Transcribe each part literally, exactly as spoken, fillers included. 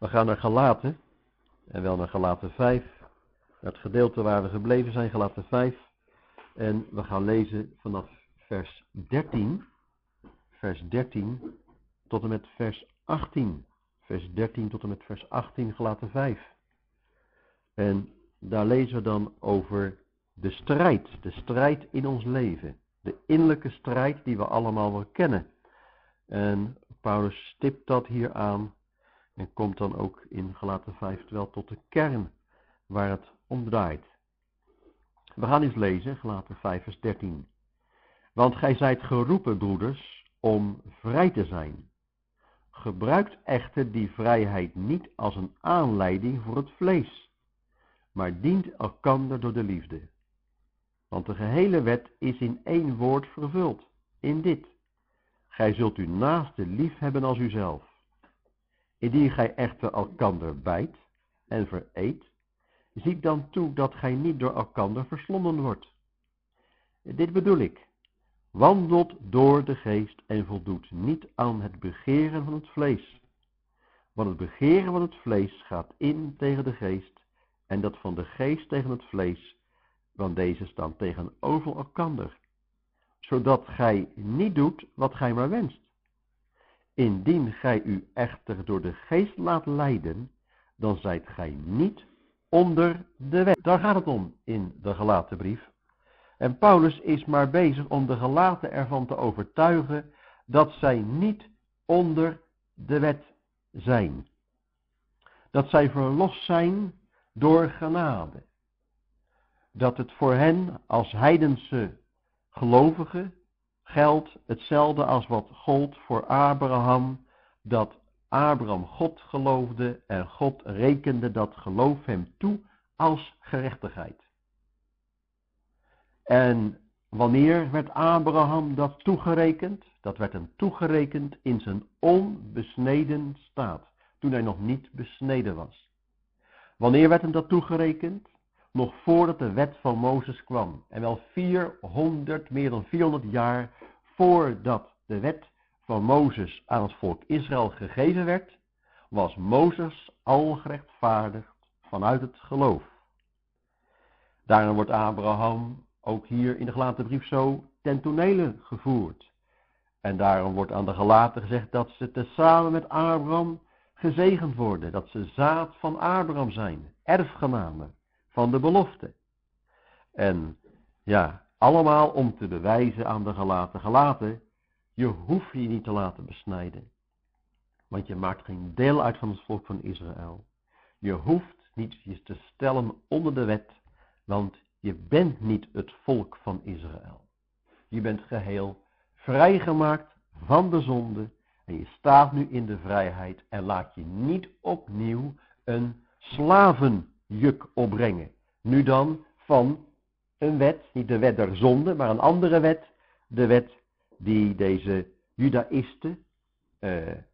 We gaan naar Galaten, en wel naar Galaten vijf, naar het gedeelte waar we gebleven zijn, Galaten vijf. En we gaan lezen vanaf vers dertien, vers dertien tot en met vers achttien. Vers dertien tot en met vers achttien, Galaten vijf. En daar lezen we dan over de strijd, de strijd in ons leven. De innerlijke strijd die we allemaal wel kennen. En Paulus stipt dat hier aan en komt dan ook in Galaten vijf wel tot de kern waar het om draait. We gaan eens lezen, Galaten vijf vers dertien. Want gij zijt geroepen, broeders, om vrij te zijn. Gebruikt echter die vrijheid niet als een aanleiding voor het vlees, maar dient elkander door de liefde. Want de gehele wet is in één woord vervuld, in dit: gij zult uw naaste lief hebben als uzelf. Indien gij echter elkander bijt en vereet, ziet dan toe dat gij niet door elkander verslonden wordt. Dit bedoel ik: wandelt door de geest en voldoet niet aan het begeren van het vlees. Want het begeren van het vlees gaat in tegen de geest, en dat van de geest tegen het vlees, want deze staan tegenover elkander, zodat gij niet doet wat gij maar wenst. Indien gij u echter door de geest laat leiden, dan zijt gij niet onder de wet. Daar gaat het om in de Galatenbrief. En Paulus is maar bezig om de Galaten ervan te overtuigen dat zij niet onder de wet zijn. Dat zij verlost zijn door genade. Dat het voor hen als heidense gelovigen geldt hetzelfde als wat gold voor Abraham, dat Abraham God geloofde en God rekende dat geloof hem toe als gerechtigheid. En wanneer werd Abraham dat toegerekend? Dat werd hem toegerekend in zijn onbesneden staat, toen hij nog niet besneden was. Wanneer werd hem dat toegerekend? Nog voordat de wet van Mozes kwam. En wel vierhonderd, meer dan vierhonderd jaar voordat de wet van Mozes aan het volk Israël gegeven werd, was Mozes al gerechtvaardigd vanuit het geloof. Daarom wordt Abraham ook hier in de Galatenbrief zo ten tonele gevoerd. En daarom wordt aan de Galaten gezegd dat ze tezamen met Abraham gezegend worden. Dat ze zaad van Abraham zijn, erfgenamen van de belofte. En ja, allemaal om te bewijzen aan de Galaten. Galaten, je hoeft je niet te laten besnijden. Want je maakt geen deel uit van het volk van Israël. Je hoeft niet je te stellen onder de wet, want je bent niet het volk van Israël. Je bent geheel vrijgemaakt van de zonde en je staat nu in de vrijheid en laat je niet opnieuw een slavenjuk opbrengen. Nu dan van een wet, niet de wet der zonde, maar een andere wet, de wet die deze Judaïsten uh, uh,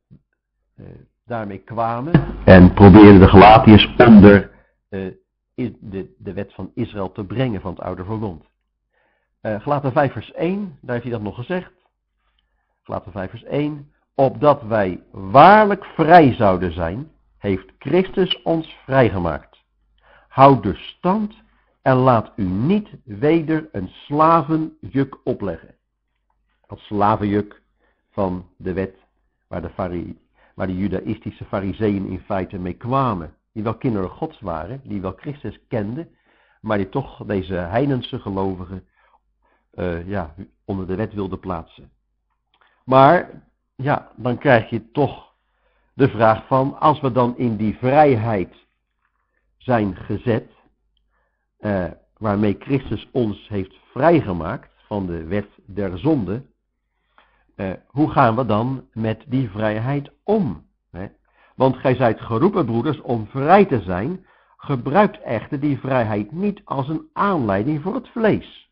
daarmee kwamen en probeerden de Galatiërs onder uh, de, de wet van Israël te brengen van het oude verbond. Uh, Galaten vijf vers één, daar heeft hij dat nog gezegd. Galaten vijf vers één, opdat wij waarlijk vrij zouden zijn, heeft Christus ons vrijgemaakt. Houd dus stand en laat u niet weder een slavenjuk opleggen. Dat slavenjuk van de wet waar de, fari, waar de judaïstische farizeeën in feite mee kwamen. Die wel kinderen Gods waren, die wel Christus kenden, maar die toch deze heidense gelovigen uh, ja, onder de wet wilden plaatsen. Maar ja, dan krijg je toch de vraag van, als we dan in die vrijheid zijn gezet, uh, waarmee Christus ons heeft vrijgemaakt van de wet der zonde, uh, hoe gaan we dan met die vrijheid om? Hè? Want gij zijt geroepen, broeders, om vrij te zijn, gebruikt echter die vrijheid niet als een aanleiding voor het vlees.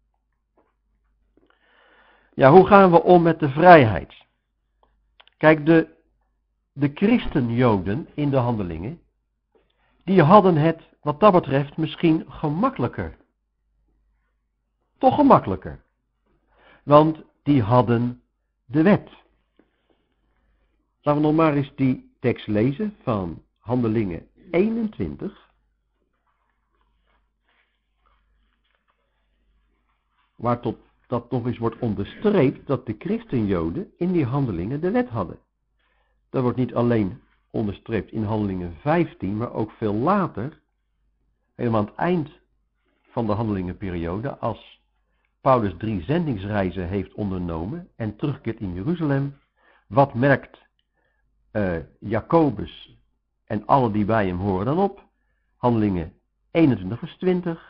Ja, hoe gaan we om met de vrijheid? Kijk, de, de christenjoden in de handelingen, die hadden het wat dat betreft misschien gemakkelijker. Toch gemakkelijker. Want die hadden de wet. Laten we nog maar eens die tekst lezen van Handelingen eenentwintig. Waar tot dat nog eens wordt onderstreept dat de christenjoden in die handelingen de wet hadden. Dat wordt niet alleen onderstreept in Handelingen vijftien, maar ook veel later, helemaal aan het eind van de handelingenperiode, als Paulus drie zendingsreizen heeft ondernomen en terugkeert in Jeruzalem. Wat merkt uh, Jacobus en alle die bij hem horen dan op? Handelingen eenentwintig vers twintig.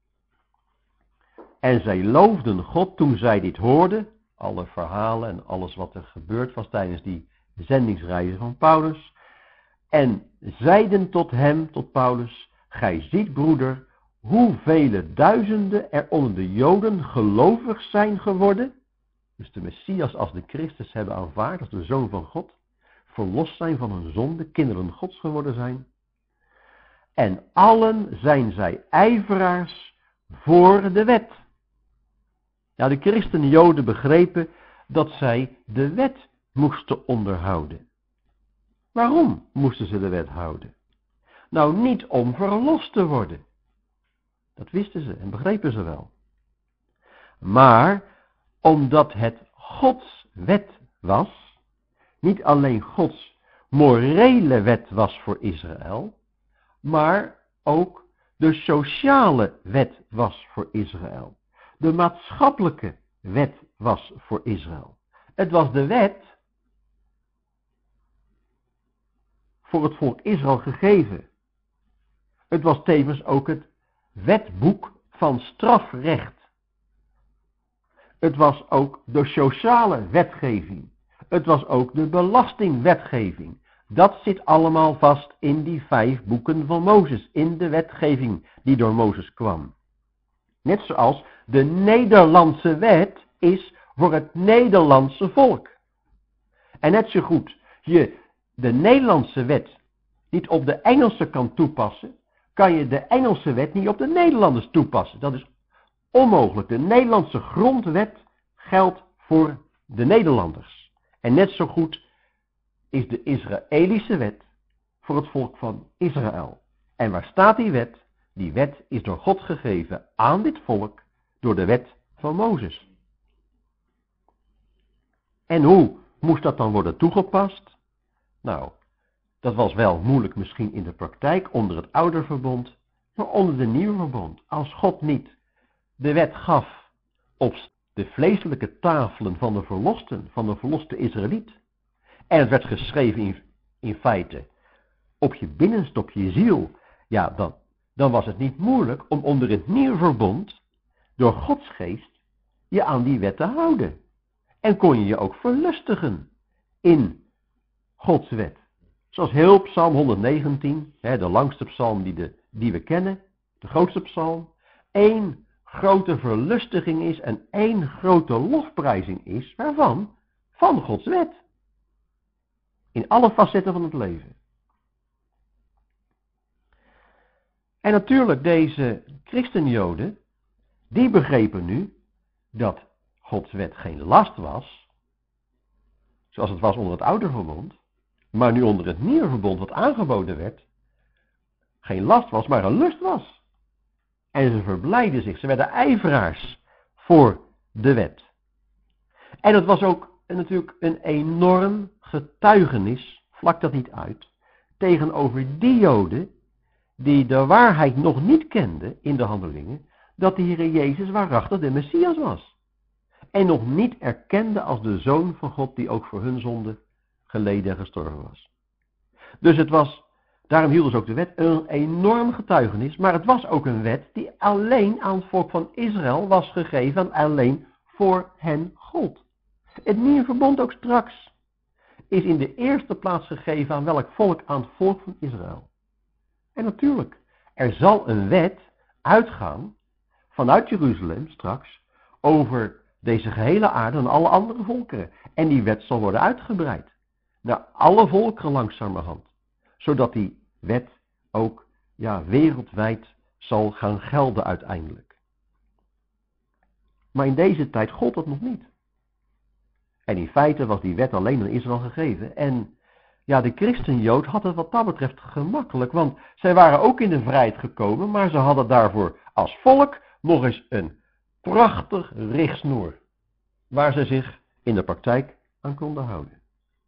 En zij loofden God toen zij dit hoorden, alle verhalen en alles wat er gebeurd was tijdens die zendingsreizen van Paulus. En zeiden tot hem, tot Paulus, gij ziet broeder, hoeveel duizenden er onder de Joden gelovig zijn geworden. Dus de Messias als de Christus hebben aanvaard, als de Zoon van God, verlost zijn van hun zonde, kinderen Gods geworden zijn. En allen zijn zij ijveraars voor de wet. Ja, de christen Joden begrepen dat zij de wet moesten onderhouden. Waarom moesten ze de wet houden? Nou, niet om verlost te worden. Dat wisten ze en begrepen ze wel. Maar omdat het Gods wet was, niet alleen Gods morele wet was voor Israël, maar ook de sociale wet was voor Israël. De maatschappelijke wet was voor Israël. Het was de wet voor het volk Israël gegeven. Het was tevens ook het wetboek van strafrecht. Het was ook de sociale wetgeving. Het was ook de belastingwetgeving. Dat zit allemaal vast in die vijf boeken van Mozes, in de wetgeving die door Mozes kwam. Net zoals de Nederlandse wet is voor het Nederlandse volk. En net zo goed je de Nederlandse wet niet op de Engelse kan toepassen, kan je de Engelse wet niet op de Nederlanders toepassen. Dat is onmogelijk. De Nederlandse grondwet geldt voor de Nederlanders. En net zo goed is de Israëlische wet voor het volk van Israël. En waar staat die wet? Die wet is door God gegeven aan dit volk door de wet van Mozes. En hoe moest dat dan worden toegepast? Nou, dat was wel moeilijk misschien in de praktijk onder het oude verbond, maar onder de nieuwe verbond. Als God niet de wet gaf op de vleeselijke tafelen van de verlosten, van de verloste Israëliet, en het werd geschreven in, in feite op je binnenste, op je ziel, ja, dan, dan was het niet moeilijk om onder het nieuwe verbond, door Gods geest, je aan die wet te houden. En kon je je ook verlustigen in Gods wet. Zoals heel Psalm honderdnegentien, hè, de langste psalm die, de, die we kennen, de grootste psalm, één grote verlustiging is en één grote lofprijzing is, waarvan? Van Gods wet. In alle facetten van het leven. En natuurlijk, deze christenjoden, die begrepen nu dat Gods wet geen last was, zoals het was onder het oude verbond, maar nu onder het nieuwe verbond wat aangeboden werd, geen last was, maar een lust was. En ze verblijden zich, ze werden ijveraars voor de wet. En het was ook natuurlijk een enorm getuigenis, vlak dat niet uit, tegenover die Joden die de waarheid nog niet kenden in de handelingen, dat de Heer Jezus waarachtig de Messias was. En nog niet erkende als de Zoon van God die ook voor hun zonde geleden en gestorven was. Dus het was, daarom hielden ze ook de wet, een enorm getuigenis, maar het was ook een wet die alleen aan het volk van Israël was gegeven en alleen voor hen gold. Het nieuwe verbond ook straks is in de eerste plaats gegeven aan welk volk? Aan het volk van Israël. En natuurlijk, er zal een wet uitgaan vanuit Jeruzalem straks over deze gehele aarde en alle andere volkeren. En die wet zal worden uitgebreid naar alle volkeren langzamerhand. Zodat die wet ook ja, wereldwijd zal gaan gelden uiteindelijk. Maar in deze tijd gold dat nog niet. En in feite was die wet alleen aan Israël gegeven. En Ja, de christenjood had het wat dat betreft gemakkelijk, want zij waren ook in de vrijheid gekomen, maar ze hadden daarvoor als volk nog eens een prachtig richtsnoer, waar ze zich in de praktijk aan konden houden.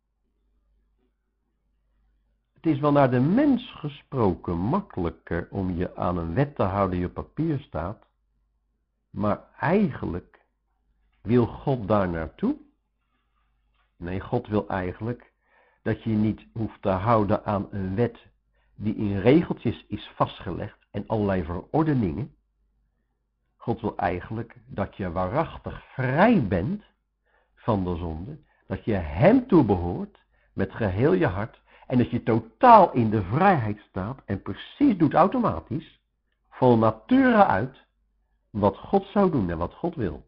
Het is wel naar de mens gesproken makkelijker om je aan een wet te houden die op papier staat, maar eigenlijk wil God daar naartoe? Nee, God wil eigenlijk dat je niet hoeft te houden aan een wet die in regeltjes is vastgelegd en allerlei verordeningen. God wil eigenlijk dat je waarachtig vrij bent van de zonde, dat je hem toebehoort met geheel je hart en dat je totaal in de vrijheid staat en precies doet automatisch, van nature uit, wat God zou doen en wat God wil.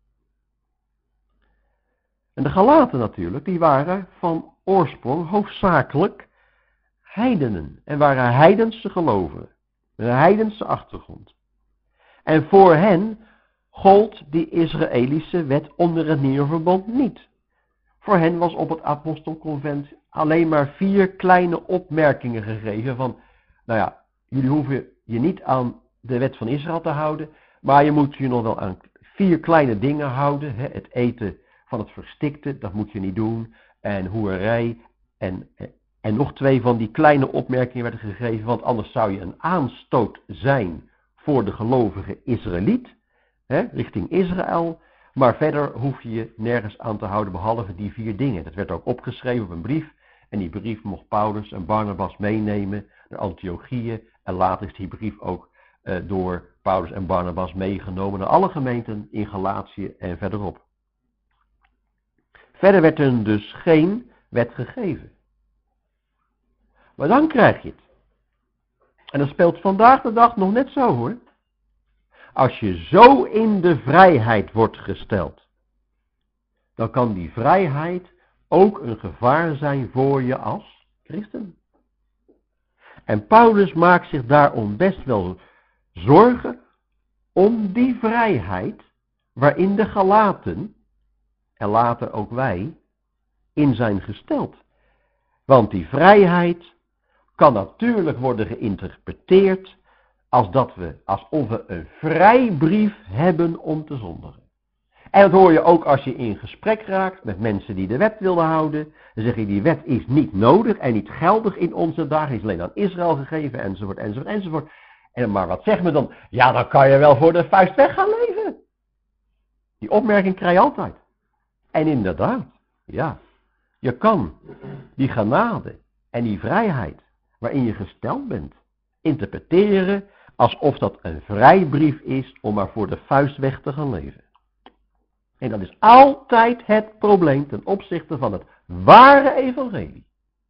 En de Galaten natuurlijk, die waren van oorsprong hoofdzakelijk heidenen en waren heidense gelovigen, met een heidense achtergrond. En voor hen gold die Israëlische wet onder het nieuwe verbond niet. Voor hen was op het apostelconvent alleen maar vier kleine opmerkingen gegeven van, nou ja, jullie hoeven je niet aan de wet van Israël te houden, maar je moet je nog wel aan vier kleine dingen houden. Hè? Het eten van het verstikte, dat moet je niet doen, en hoerij, en, en nog twee van die kleine opmerkingen werden gegeven, want anders zou je een aanstoot zijn voor de gelovige Israëliet, hè, richting Israël, maar verder hoef je je nergens aan te houden behalve die vier dingen. Dat werd ook opgeschreven op een brief en die brief mocht Paulus en Barnabas meenemen naar Antiochië en later is die brief ook uh, door Paulus en Barnabas meegenomen naar alle gemeenten in Galatië en verderop. Verder werd er dus geen wet gegeven. Maar dan krijg je het. En dat speelt vandaag de dag nog net zo hoor. Als je zo in de vrijheid wordt gesteld, dan kan die vrijheid ook een gevaar zijn voor je als christen. En Paulus maakt zich daarom best wel zorgen om die vrijheid waarin de Galaten, en later ook wij, in zijn gesteld. Want die vrijheid kan natuurlijk worden geïnterpreteerd als dat we, alsof we een vrijbrief hebben om te zondigen. En dat hoor je ook als je in gesprek raakt met mensen die de wet wilden houden. Dan zeg je, die wet is niet nodig en niet geldig in onze dagen, is alleen aan Israël gegeven, enzovoort, enzovoort, enzovoort. En maar wat zegt men dan? Ja, dan kan je wel voor de vuist weg gaan leven. Die opmerking krijg je altijd. En inderdaad, ja, je kan die genade en die vrijheid waarin je gesteld bent, interpreteren alsof dat een vrijbrief is om maar voor de vuist weg te gaan leven. En dat is altijd het probleem ten opzichte van het ware evangelie.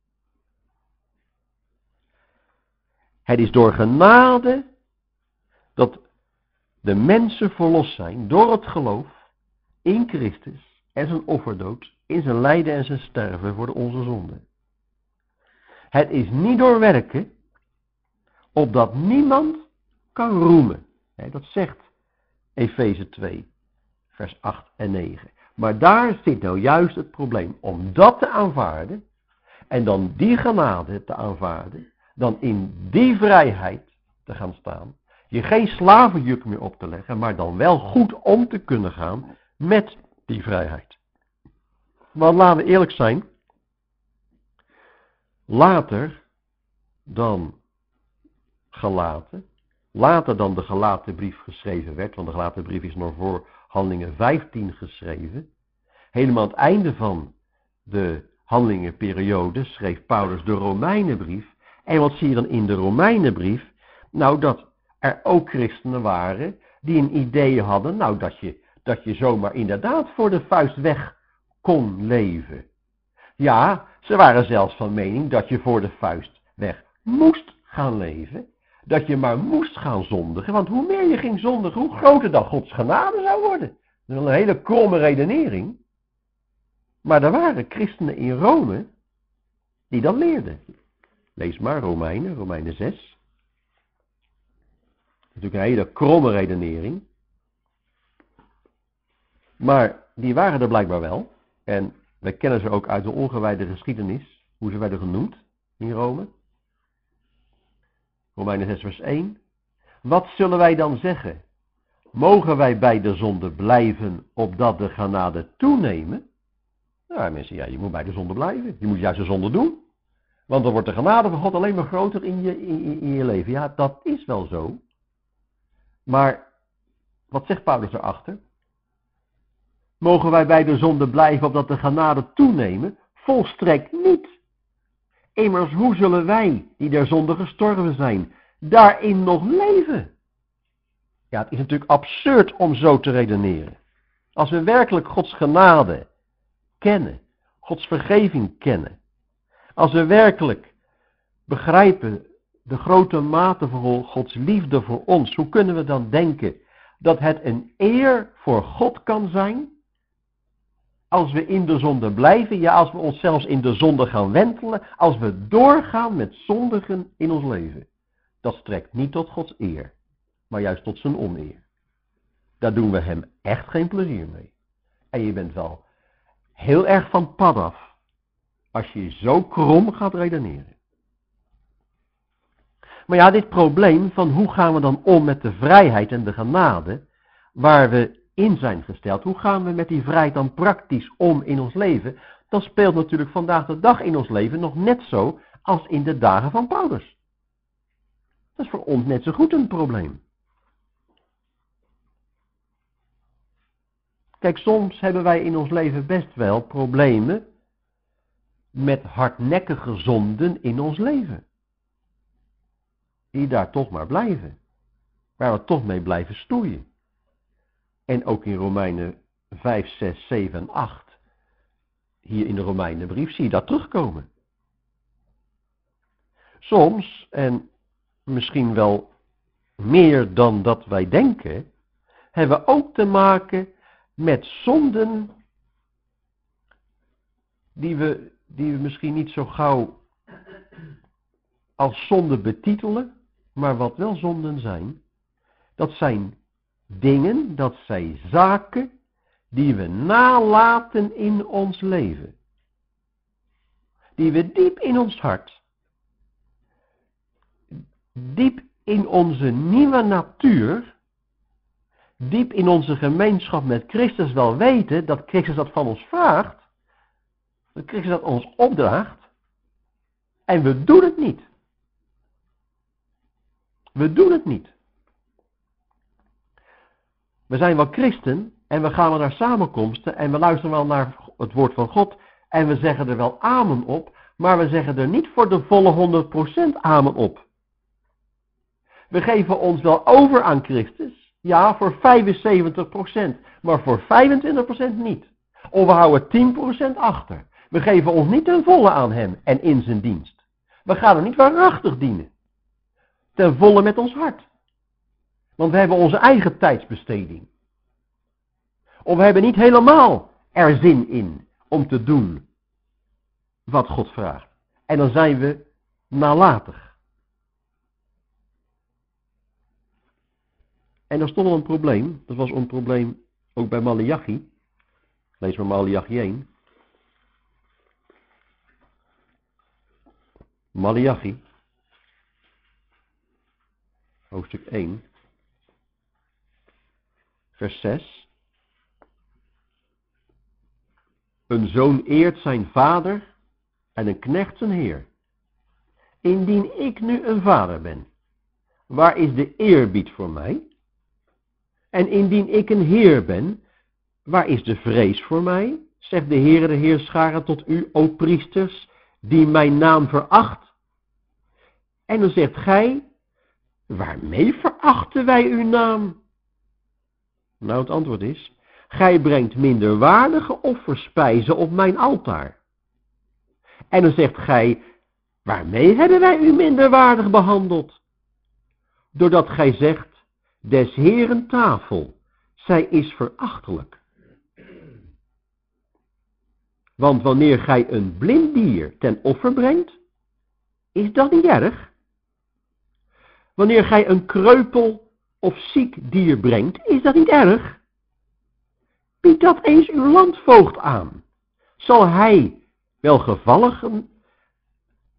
Het is door genade dat de mensen verlost zijn door het geloof in Christus en zijn offerdood, in zijn lijden en zijn sterven voor onze zonden. Het is niet door werken, opdat niemand kan roemen. Dat zegt Efeze twee, vers acht en negen. Maar daar zit nou juist het probleem. Om dat te aanvaarden, en dan die genade te aanvaarden, dan in die vrijheid te gaan staan, je geen slavenjuk meer op te leggen, maar dan wel goed om te kunnen gaan met die vrijheid. Want laten we eerlijk zijn, later dan Galaten, later dan de Galatenbrief geschreven werd, want de Galatenbrief is nog voor Handelingen vijftien geschreven, helemaal aan het einde van de Handelingenperiode schreef Paulus de Romeinenbrief. En wat zie je dan in de Romeinenbrief? Nou, dat er ook christenen waren die een idee hadden, nou, dat je, dat je zomaar inderdaad voor de vuist weg kon leven. Ja, ze waren zelfs van mening dat je voor de vuist weg moest gaan leven. Dat je maar moest gaan zondigen, want hoe meer je ging zondigen, hoe groter dan Gods genade zou worden. Dat is een hele kromme redenering. Maar er waren christenen in Rome die dat leerden. Lees maar Romeinen, Romeinen zes. Dat is natuurlijk een hele kromme redenering. Maar die waren er blijkbaar wel. En we kennen ze ook uit de ongewijde geschiedenis. Hoe ze werden genoemd in Rome. Romeinen zes vers één. Wat zullen wij dan zeggen? Mogen wij bij de zonde blijven, opdat de genade toenemen? Nou mensen, ja, je moet bij de zonde blijven. Je moet juist de zonde doen. Want dan wordt de genade van God alleen maar groter in je, in, in je leven. Ja, dat is wel zo. Maar, wat zegt Paulus erachter? Mogen wij bij de zonde blijven, opdat de genade toenemen? Volstrekt niet. Immers, hoe zullen wij, die der zonde gestorven zijn, daarin nog leven? Ja, het is natuurlijk absurd om zo te redeneren. Als we werkelijk Gods genade kennen, Gods vergeving kennen, als we werkelijk begrijpen de grote mate van Gods liefde voor ons, hoe kunnen we dan denken dat het een eer voor God kan zijn als we in de zonde blijven, ja, als we ons zelfs in de zonde gaan wentelen, als we doorgaan met zondigen in ons leven? Dat strekt niet tot Gods eer, maar juist tot zijn oneer. Daar doen we hem echt geen plezier mee. En je bent wel heel erg van pad af als je zo krom gaat redeneren. Maar ja, dit probleem van hoe gaan we dan om met de vrijheid en de genade waar we in zijn gesteld, hoe gaan we met die vrijheid dan praktisch om in ons leven, dat speelt natuurlijk vandaag de dag in ons leven nog net zo als in de dagen van Paulus. Dat is voor ons net zo goed een probleem. Kijk, soms hebben wij in ons leven best wel problemen met hardnekkige zonden in ons leven. Die daar toch maar blijven. Waar we toch mee blijven stoeien. En ook in Romeinen vijf, zes, zeven en acht, hier in de Romeinenbrief, zie je dat terugkomen. Soms, en misschien wel meer dan dat wij denken, hebben we ook te maken met zonden die we, die we misschien niet zo gauw als zonde betitelen, maar wat wel zonden zijn. Dat zijn dingen, dat zijn zaken die we nalaten in ons leven. Die we diep in ons hart, diep in onze nieuwe natuur, diep in onze gemeenschap met Christus wel weten dat Christus dat van ons vraagt, dat Christus dat ons opdraagt, en we doen het niet. We doen het niet. We zijn wel christen en we gaan wel naar samenkomsten en we luisteren wel naar het woord van God en we zeggen er wel amen op, maar we zeggen er niet voor de volle honderd procent amen op. We geven ons wel over aan Christus, ja, voor vijfenzeventig procent, maar voor vijfentwintig procent niet. Of we houden tien procent achter. We geven ons niet ten volle aan hem en in zijn dienst. We gaan hem niet waarachtig dienen. Ten volle met ons hart. Want we hebben onze eigen tijdsbesteding. Of we hebben niet helemaal er zin in om te doen wat God vraagt. En dan zijn we nalatig. En er stond al een probleem. Dat was een probleem ook bij Maleachi. Lees maar Maleachi één. Maleachi. Hoofdstuk één. Vers zes. Een zoon eert zijn vader en een knecht zijn heer. Indien ik nu een vader ben, waar is de eerbied voor mij? En indien ik een heer ben, waar is de vrees voor mij? Zegt de Heere de Heerscharen tot u, o priesters, die mijn naam veracht. En dan zegt gij, waarmee verachten wij uw naam? Nou, het antwoord is, gij brengt minderwaardige offerspijzen op mijn altaar. En dan zegt gij, waarmee hebben wij u minderwaardig behandeld? Doordat gij zegt, des Heeren tafel, zij is verachtelijk. Want wanneer gij een blind dier ten offer brengt, is dat niet erg? Wanneer gij een kreupel of ziek dier brengt, is dat niet erg? Bied dat eens uw landvoogd aan. Zal hij welgevalligen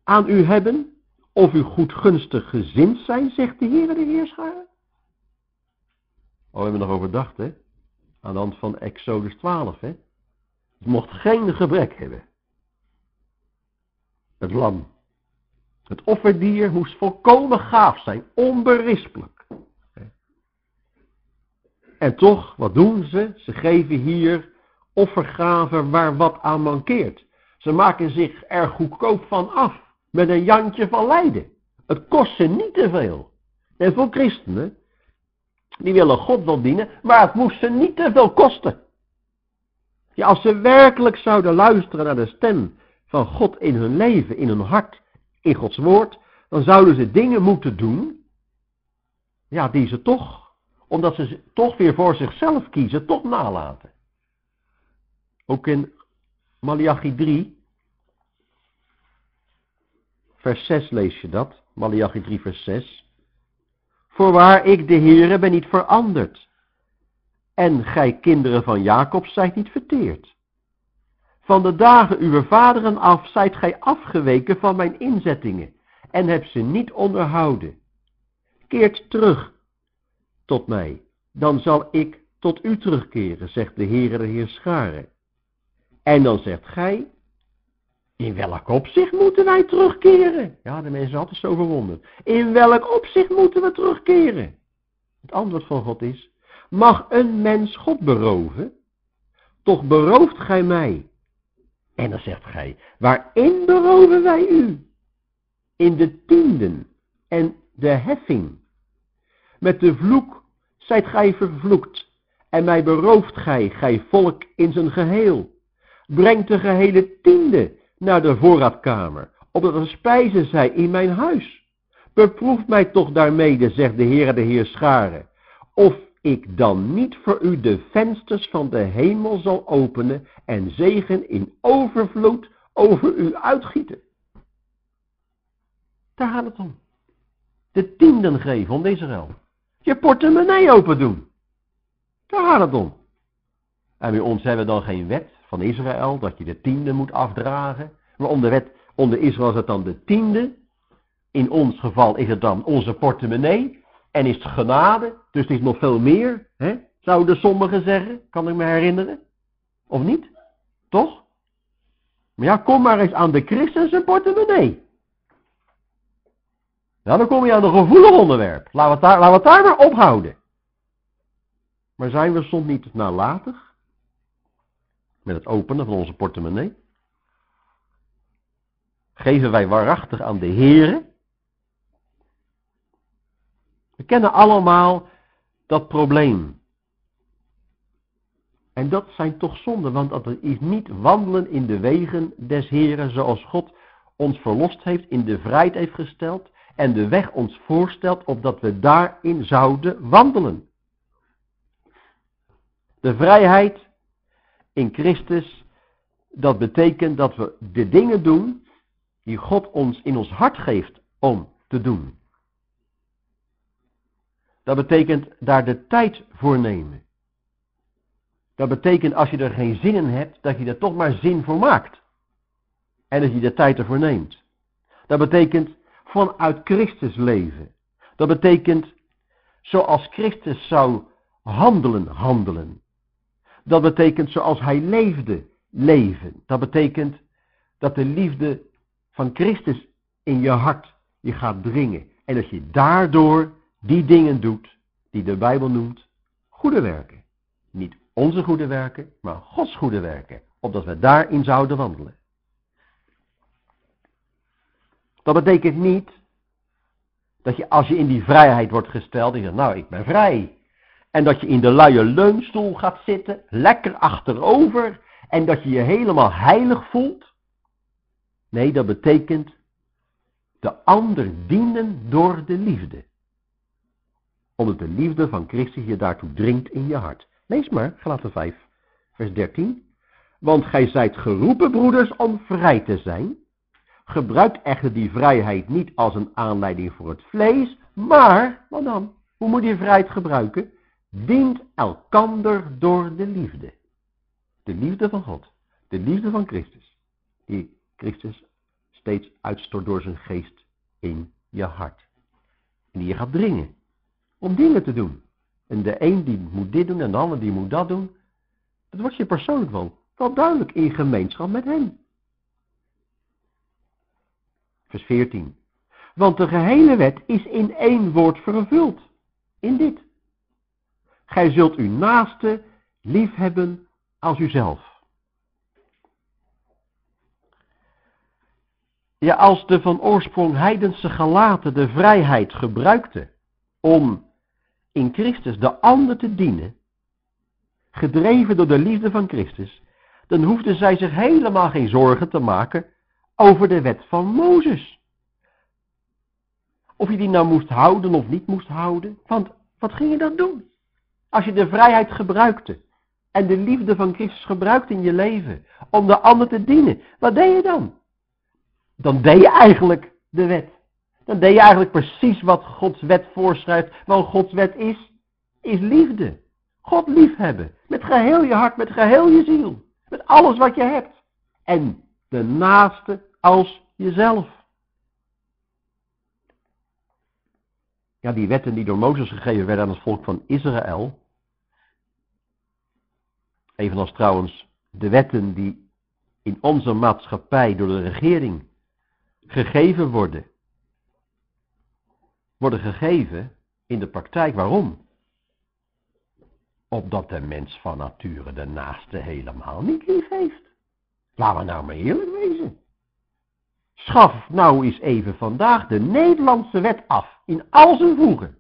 aan u hebben, of u goedgunstig gezind zijn, zegt de Heere de Heerscharen. Oh, we hebben nog overdacht, hè? Aan de hand van Exodus twaalf, hè? Het mocht geen gebrek hebben. Het lam. Het offerdier moest volkomen gaaf zijn, onberispelijk. En toch, wat doen ze? Ze geven hier offergaven waar wat aan mankeert. Ze maken zich er goedkoop van af, met een jantje van lijden. Het kost ze niet te veel. En voor christenen, die willen God wel dienen, maar het moest ze niet te veel kosten. Ja, als ze werkelijk zouden luisteren naar de stem van God in hun leven, in hun hart, in Gods woord, dan zouden ze dingen moeten doen, ja, die ze toch, omdat ze toch weer voor zichzelf kiezen, toch nalaten. Ook in Maleachi drie, vers zes lees je dat, Maleachi drie vers zes. Voorwaar ik de Heere ben niet veranderd, en gij kinderen van Jacob zijt niet verteerd. Van de dagen uw vaderen af zijt gij afgeweken van mijn inzettingen, en hebt ze niet onderhouden. Keert terug tot mij, dan zal ik tot u terugkeren, zegt de Heere de Heerscharen. En dan zegt gij, in welk opzicht moeten wij terugkeren? Ja, de mensen zijn altijd zo verwonderd. In welk opzicht moeten we terugkeren? Het antwoord van God is, mag een mens God beroven? Toch berooft gij mij. En dan zegt gij, waarin beroven wij u? In de tienden en de heffing. Met de vloek zijt gij vervloekt, en mij berooft gij, gij volk in zijn geheel. Brengt de gehele tiende naar de voorraadkamer, opdat er spijzen zij in mijn huis. Beproef mij toch daarmede, zegt de Heere de Heerscharen, of ik dan niet voor u de vensters van de hemel zal openen en zegen in overvloed over u uitgieten. Daar gaat het om. De tienden geven om Israël. Je portemonnee open doen. Daar gaat het om. En bij ons hebben we dan geen wet van Israël dat je de tiende moet afdragen. Maar onder, wet, onder Israël is het dan de tiende. In ons geval is het dan onze portemonnee. En is het genade, dus het is nog veel meer, hè? Zouden sommigen zeggen, kan ik me herinneren. Of niet? Toch? Maar ja, kom maar eens aan de christen zijn portemonnee. Nou, dan kom je aan een gevoelig onderwerp. Laten we het daar, laten we het daar maar ophouden. Maar zijn we soms niet nalatig met het openen van onze portemonnee? Geven wij waarachtig aan de Heere? We kennen allemaal dat probleem. En dat zijn toch zonden, want dat is niet wandelen in de wegen des Heeren zoals God ons verlost heeft, in de vrijheid heeft gesteld en de weg ons voorstelt, opdat we daarin zouden wandelen. De vrijheid in Christus, dat betekent dat we de dingen doen die God ons in ons hart geeft om te doen. Dat betekent daar de tijd voor nemen. Dat betekent als je er geen zin in hebt, dat je er toch maar zin voor maakt. En dat je de tijd ervoor neemt. Dat betekent vanuit Christus leven. Dat betekent zoals Christus zou handelen, handelen. Dat betekent zoals hij leefde, leven. Dat betekent dat de liefde van Christus in je hart je gaat dringen. En dat je daardoor die dingen doet die de Bijbel noemt goede werken. Niet onze goede werken, maar Gods goede werken. Opdat we daarin zouden wandelen. Dat betekent niet dat je als je in die vrijheid wordt gesteld, je zegt, nou ik ben vrij. En dat je in de luie leunstoel gaat zitten, lekker achterover, en dat je je helemaal heilig voelt. Nee, dat betekent de ander dienen door de liefde. Omdat de liefde van Christus je daartoe dringt in je hart. Lees maar, Galaten vijf, vers dertien. Want gij zijt geroepen, broeders, om vrij te zijn. Gebruik echter die vrijheid niet als een aanleiding voor het vlees, maar, wat dan? Hoe moet je vrijheid gebruiken? Dient elkander door de liefde. De liefde van God. De liefde van Christus. Die Christus steeds uitstort door zijn geest in je hart. En die je gaat dringen om dingen te doen. En de een die moet dit doen en de ander die moet dat doen. Dat wordt je persoonlijk wel, wel duidelijk in gemeenschap met hem. Vers veertien. Want de gehele wet is in één woord vervuld. In dit. Gij zult uw naaste liefhebben als uzelf. Ja, als de van oorsprong heidense Galaten de vrijheid gebruikten om in Christus de ander te dienen, gedreven door de liefde van Christus, dan hoefden zij zich helemaal geen zorgen te maken over de wet van Mozes. Of je die nou moest houden of niet moest houden, want wat ging je dan doen? Als je de vrijheid gebruikte en de liefde van Christus gebruikte in je leven om de ander te dienen, wat deed je dan? Dan deed je eigenlijk de wet. Dan deed je eigenlijk precies wat Gods wet voorschrijft. Want Gods wet is, is liefde. God liefhebben. Met geheel je hart, met geheel je ziel. Met alles wat je hebt. En de naaste als jezelf. Ja, die wetten die door Mozes gegeven werden aan het volk van Israël. Evenals trouwens de wetten die in onze maatschappij door de regering gegeven worden. Worden gegeven in de praktijk. Waarom? Opdat de mens van nature de naaste helemaal niet lief heeft. Laten we nou maar eerlijk wezen. Schaf nou eens even vandaag de Nederlandse wet af. In al zijn voegen.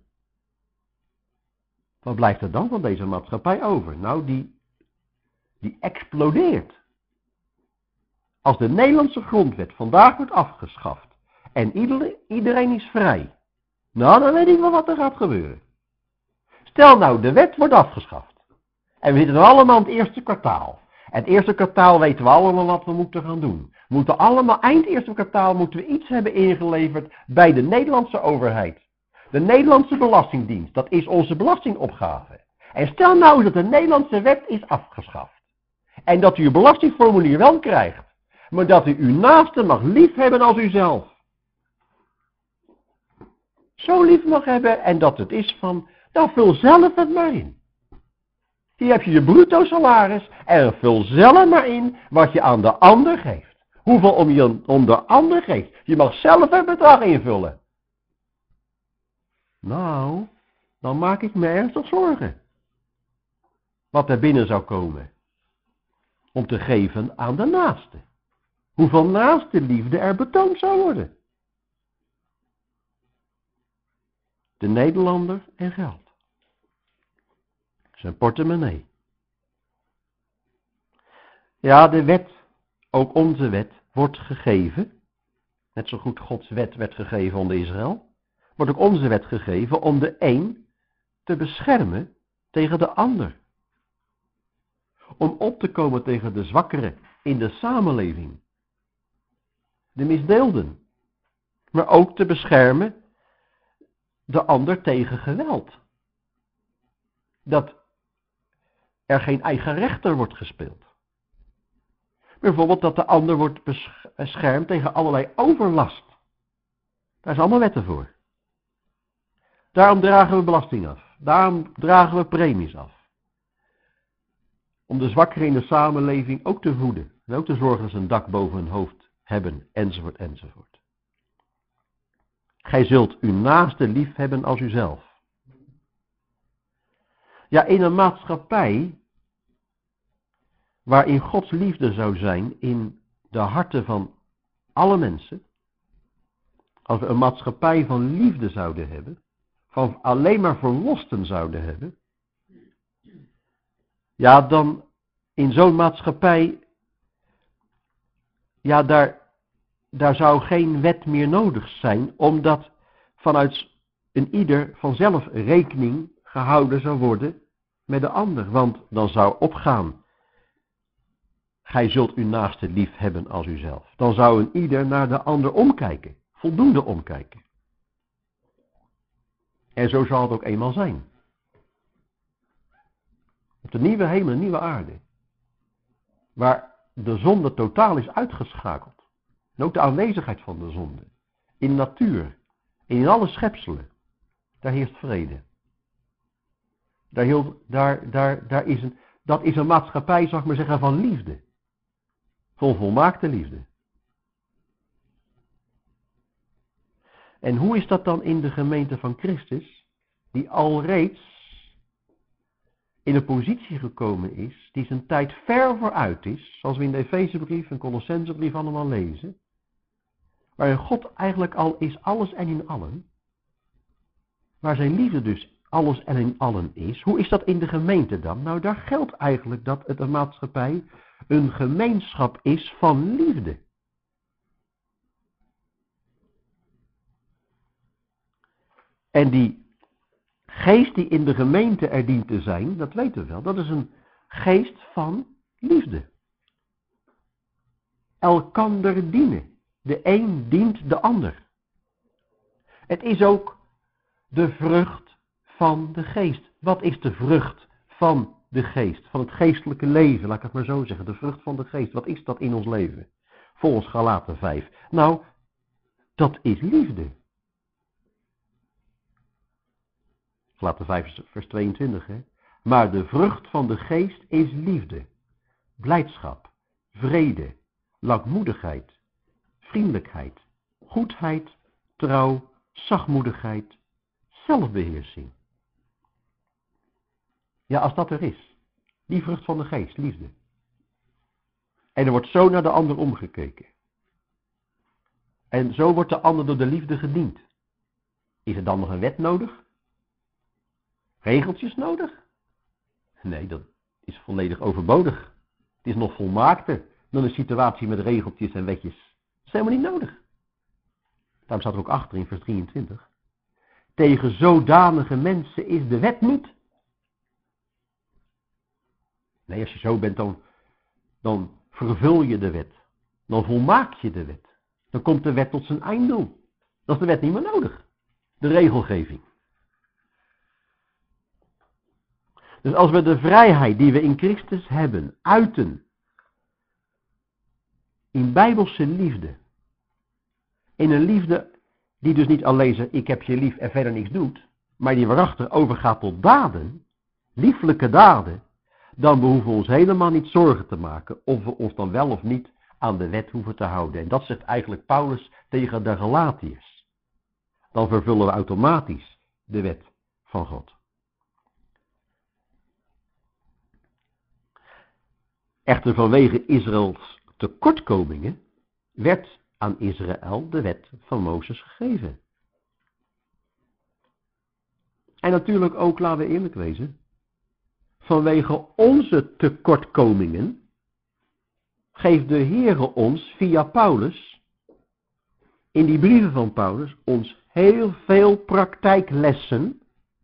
Wat blijft er dan van deze maatschappij over? Nou, die, die explodeert. Als de Nederlandse grondwet vandaag wordt afgeschaft en iedereen, iedereen is vrij, nou dan weet ik wel wat er gaat gebeuren. Stel nou, de wet wordt afgeschaft en we zitten allemaal in het eerste kwartaal. En het eerste kwartaal weten we allemaal wat we moeten gaan doen. We moeten allemaal, eind eerste kwartaal moeten we iets hebben ingeleverd bij de Nederlandse overheid. De Nederlandse Belastingdienst, dat is onze belastingopgave. En stel nou eens dat de Nederlandse wet is afgeschaft. En dat u uw belastingformulier wel krijgt. Maar dat u uw naaste mag lief hebben als uzelf. Zo lief mag hebben en dat het is van, nou vul zelf het maar in. Hier heb je je bruto salaris en vul zelf maar in wat je aan de ander geeft. Hoeveel om je om de ander geeft. Je mag zelf het bedrag invullen. Nou, dan maak ik me ernstig zorgen. Wat er binnen zou komen. Om te geven aan de naaste. Hoeveel naaste liefde er betoond zou worden. De Nederlander en geld. Zijn portemonnee. Ja, de wet, ook onze wet, wordt gegeven. Net zo goed Gods wet werd gegeven onder Israël. Wordt ook onze wet gegeven om de een te beschermen tegen de ander. Om op te komen tegen de zwakkeren in de samenleving. De misdeelden. Maar ook te beschermen de ander tegen geweld. Dat er geen eigen rechter wordt gespeeld. Bijvoorbeeld dat de ander wordt beschermd tegen allerlei overlast. Daar zijn allemaal wetten voor. Daarom dragen we belasting af. Daarom dragen we premies af. Om de zwakkeren in de samenleving ook te voeden. En ook te zorgen dat ze een dak boven hun hoofd hebben. Enzovoort, enzovoort. Gij zult uw naaste lief hebben als uzelf. Ja, in een maatschappij waarin Gods liefde zou zijn in de harten van alle mensen. Als we een maatschappij van liefde zouden hebben, van alleen maar verlosten zouden hebben. Ja, dan in zo'n maatschappij, ja, daar, daar zou geen wet meer nodig zijn, omdat vanuit een ieder vanzelf rekening gehouden zou worden met de ander. Want dan zou opgaan, gij zult uw naaste lief hebben als uzelf. Dan zou een ieder naar de ander omkijken, voldoende omkijken. En zo zal het ook eenmaal zijn. Op de nieuwe hemel en nieuwe aarde, waar de zonde totaal is uitgeschakeld, En ook de aanwezigheid van de zonde. In de natuur. En in alle schepselen. Daar heerst vrede. Daar, heel, daar, daar, daar is een, dat is een maatschappij, zal ik maar zeggen, van liefde. Van volmaakte liefde. En hoe is dat dan in de gemeente van Christus, die alreeds in een positie gekomen is, die zijn tijd ver vooruit is, zoals we in de Efezebrief en Colossensebrief allemaal lezen, waarin God eigenlijk al is alles en in allen, waar zijn liefde dus alles en in allen is. Hoe is dat in de gemeente dan? Nou, daar geldt eigenlijk dat het een maatschappij een gemeenschap is van liefde. En die geest die in de gemeente er dient te zijn, dat weten we wel, dat is een geest van liefde. Elkander dienen. De een dient de ander. Het is ook de vrucht van de geest. Wat is de vrucht van de geest? Van het geestelijke leven, laat ik het maar zo zeggen. De vrucht van de geest. Wat is dat in ons leven? Volgens Galaten vijf. Nou, dat is liefde. Galaten vijf vers tweeëntwintig. Hè? Maar de vrucht van de geest is liefde. Blijdschap. Vrede. Langmoedigheid. Vriendelijkheid. Goedheid. Trouw. Zachtmoedigheid. Zelfbeheersing. Ja, als dat er is. Die vrucht van de geest, liefde. En er wordt zo naar de ander omgekeken. En zo wordt de ander door de liefde gediend. Is er dan nog een wet nodig? Regeltjes nodig? Nee, dat is volledig overbodig. Het is nog volmaakter dan een situatie met regeltjes en wetjes. Dat is helemaal niet nodig. Daarom staat er ook achter in vers drieëntwintig. Tegen zodanige mensen is de wet niet. Nee, als je zo bent, dan, dan vervul je de wet. Dan volmaak je de wet. Dan komt de wet tot zijn einddoel. Dan is de wet niet meer nodig. De regelgeving. Dus als we de vrijheid die we in Christus hebben, uiten, in bijbelse liefde, in een liefde die dus niet alleen zegt, ik heb je lief en verder niks doet, maar die waarachter overgaat tot daden, lieflijke daden, dan behoeven we ons helemaal niet zorgen te maken of we ons dan wel of niet aan de wet hoeven te houden. En dat zegt eigenlijk Paulus tegen de Galatiërs. Dan vervullen we automatisch de wet van God. Echter vanwege Israëls tekortkomingen werd aan Israël de wet van Mozes gegeven. En natuurlijk ook, laten we eerlijk wezen, vanwege onze tekortkomingen geeft de Heere ons via Paulus, in die brieven van Paulus, ons heel veel praktijklessen,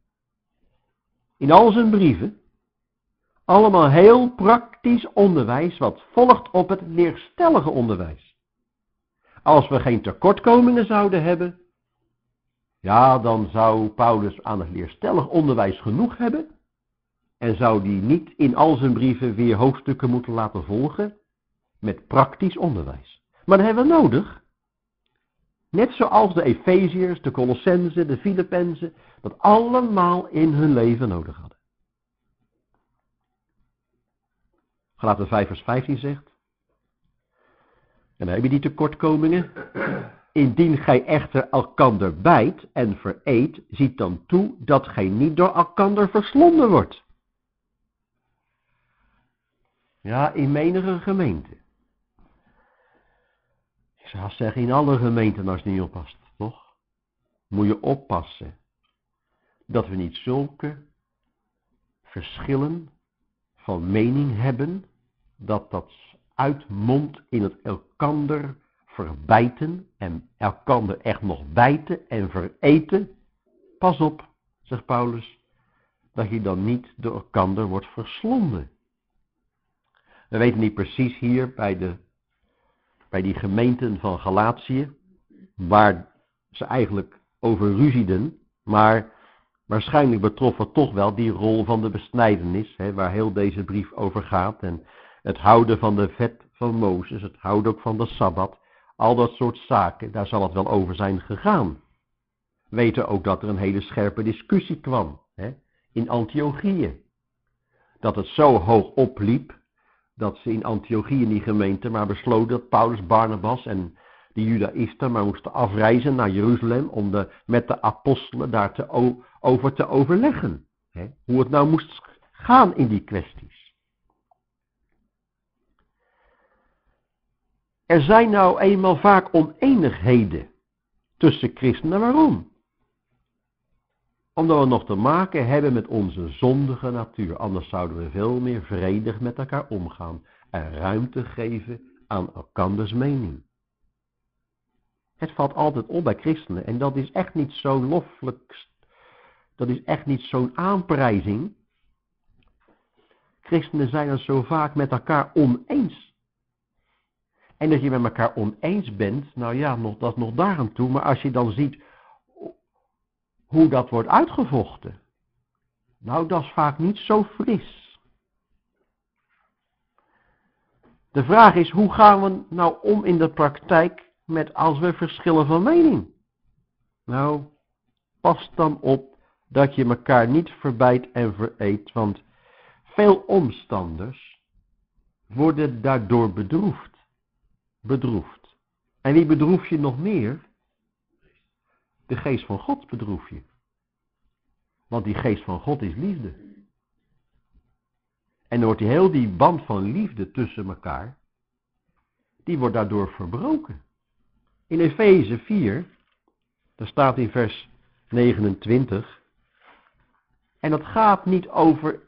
in al zijn brieven, allemaal heel praktisch onderwijs wat volgt op het leerstellige onderwijs. Als we geen tekortkomingen zouden hebben, ja, dan zou Paulus aan het leerstellig onderwijs genoeg hebben en zou die niet in al zijn brieven weer hoofdstukken moeten laten volgen met praktisch onderwijs. Maar dat hebben we nodig. Net zoals de Efeziërs, de Colossenzen, de Filippenzen, dat allemaal in hun leven nodig hadden. Galaten vijf vers vijftien zegt. En dan heb je die tekortkomingen. Indien gij echter elkander bijt en vereet, ziet dan toe dat gij niet door elkander verslonden wordt. Ja, in menige gemeente. Ik zou zeggen in alle gemeenten als je niet oppast, toch? Moet je oppassen dat we niet zulke verschillen van mening hebben, dat dat uitmondt in het elkander verbijten en elkander echt nog bijten en vereten. Pas op, zegt Paulus, dat je dan niet door elkander wordt verslonden. We weten niet precies hier bij, de, bij die gemeenten van Galatië, waar ze eigenlijk over ruzieden, maar waarschijnlijk betrof het toch wel die rol van de besnijdenis, hè, waar heel deze brief over gaat. En het houden van de wet van Mozes, het houden ook van de Sabbat. Al dat soort zaken, daar zal het wel over zijn gegaan. We weten ook dat er een hele scherpe discussie kwam, hè, in Antiochië. Dat het zo hoog opliep, dat ze in Antiochië in die gemeente maar besloten dat Paulus, Barnabas en die Judaïsten maar moesten afreizen naar Jeruzalem om de, met de apostelen daar te, over te overleggen. Hè, hoe het nou moest gaan in die kwesties. Er zijn nou eenmaal vaak oneenigheden tussen christenen. Waarom? Omdat we nog te maken hebben met onze zondige natuur. Anders zouden we veel meer vredig met elkaar omgaan en ruimte geven aan elkanders mening. Het valt altijd op bij christenen en dat is echt niet zo loffelijk, dat is echt niet zo'n aanprijzing. Christenen zijn het zo vaak met elkaar oneens. En dat je met elkaar oneens bent, nou ja, nog, dat is nog daar aan toe. Maar als je dan ziet hoe dat wordt uitgevochten, nou dat is vaak niet zo fris. De vraag is, hoe gaan we nou om in de praktijk met als we verschillen van mening? Nou, pas dan op dat je elkaar niet verbijt en vereet, want veel omstanders worden daardoor bedroefd. Bedroefd. En wie bedroef je nog meer? De geest van God bedroef je. Want die geest van God is liefde. En dan wordt die heel die band van liefde tussen elkaar, die wordt daardoor verbroken. In Efeze vier, daar staat in vers negenentwintig, en dat gaat niet over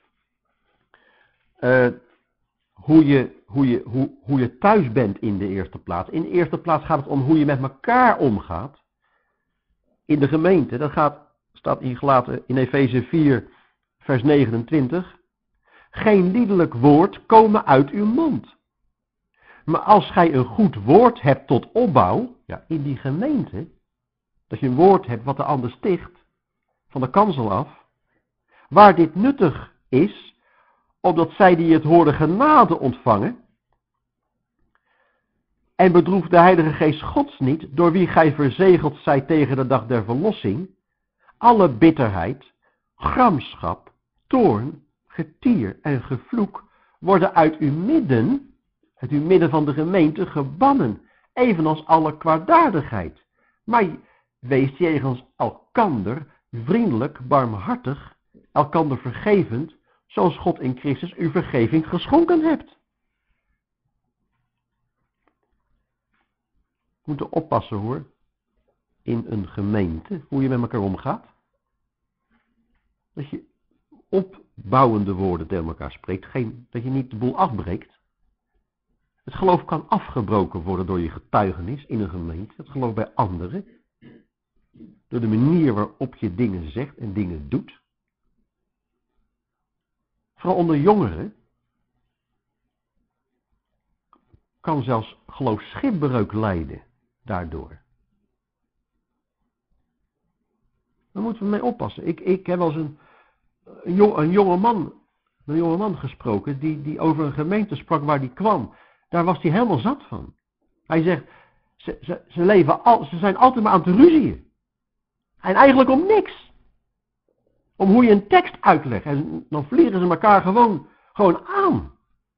uh, hoe, je, hoe, je, hoe, hoe je thuis bent in de eerste plaats. In de eerste plaats gaat het om hoe je met elkaar omgaat. In de gemeente, dat gaat, staat in, gelaten, in Efeze vier, vers negenentwintig. Geen liederlijk woord komen uit uw mond. Maar als gij een goed woord hebt tot opbouw, ja, in die gemeente, dat je een woord hebt wat de ander sticht, van de kansel af, waar dit nuttig is, opdat zij die het horen genade ontvangen, en bedroef de Heilige Geest Gods niet, door wie gij verzegeld zijt tegen de dag der verlossing, alle bitterheid, gramschap, toorn, getier en gevloek worden uit uw midden, uit uw midden van de gemeente, gebannen, evenals alle kwaadaardigheid. Maar wees jegens elkander vriendelijk, barmhartig, elkander vergevend, zoals God in Christus u vergeving geschonken hebt. We moeten oppassen hoor, in een gemeente, hoe je met elkaar omgaat. Dat je opbouwende woorden tegen elkaar spreekt, geen, dat je niet de boel afbreekt. Het geloof kan afgebroken worden door je getuigenis in een gemeente, het geloof bij anderen, door de manier waarop je dingen zegt en dingen doet. Vooral onder jongeren kan zelfs geloof schipbreuk leiden daardoor. Daar moeten we mee oppassen. Ik, ik heb wel eens een, een, jong, een, jonge man, een jonge man gesproken die, die over een gemeente sprak waar die kwam. Daar was hij helemaal zat van. Hij zegt, ze, ze, ze, leven al, ze zijn altijd maar aan het ruzieën. En eigenlijk om niks. Om hoe je een tekst uitlegt. En dan vliegen ze elkaar gewoon, gewoon aan.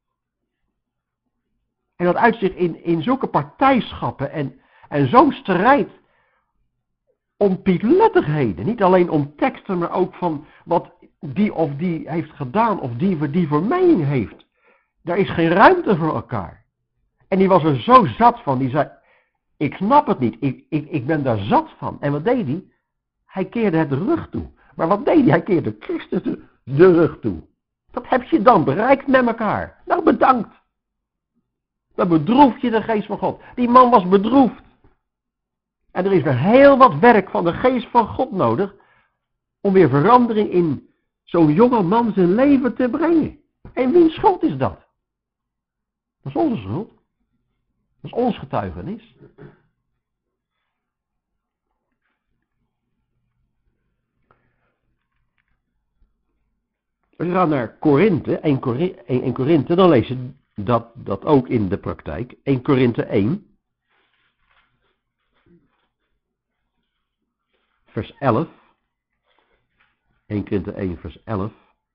En dat uitzicht in, in zulke partijschappen en, en zo'n strijd om pietlettigheden. Niet alleen om teksten, maar ook van wat die of die heeft gedaan of die voor die voor mening heeft. Daar is geen ruimte voor elkaar. En die was er zo zat van, die zei, ik snap het niet, ik, ik, ik ben daar zat van. En wat deed hij? Hij keerde het de rug toe. Maar wat deed hij? Hij keerde Christus de, de rug toe. Wat heb je dan bereikt met elkaar? Nou, bedankt. Dan bedroef je de geest van God. Die man was bedroefd. En er is weer heel wat werk van de geest van God nodig om weer verandering in zo'n jonge man zijn leven te brengen. En wiens schuld is dat? Dat is onze schuld. Dat is ons getuigenis. Als je gaat naar Korinthe, één Korinthe, dan lees je dat, dat ook in de praktijk. één Korinthe één. vers elf. Eerste Korinthe één, vers elf.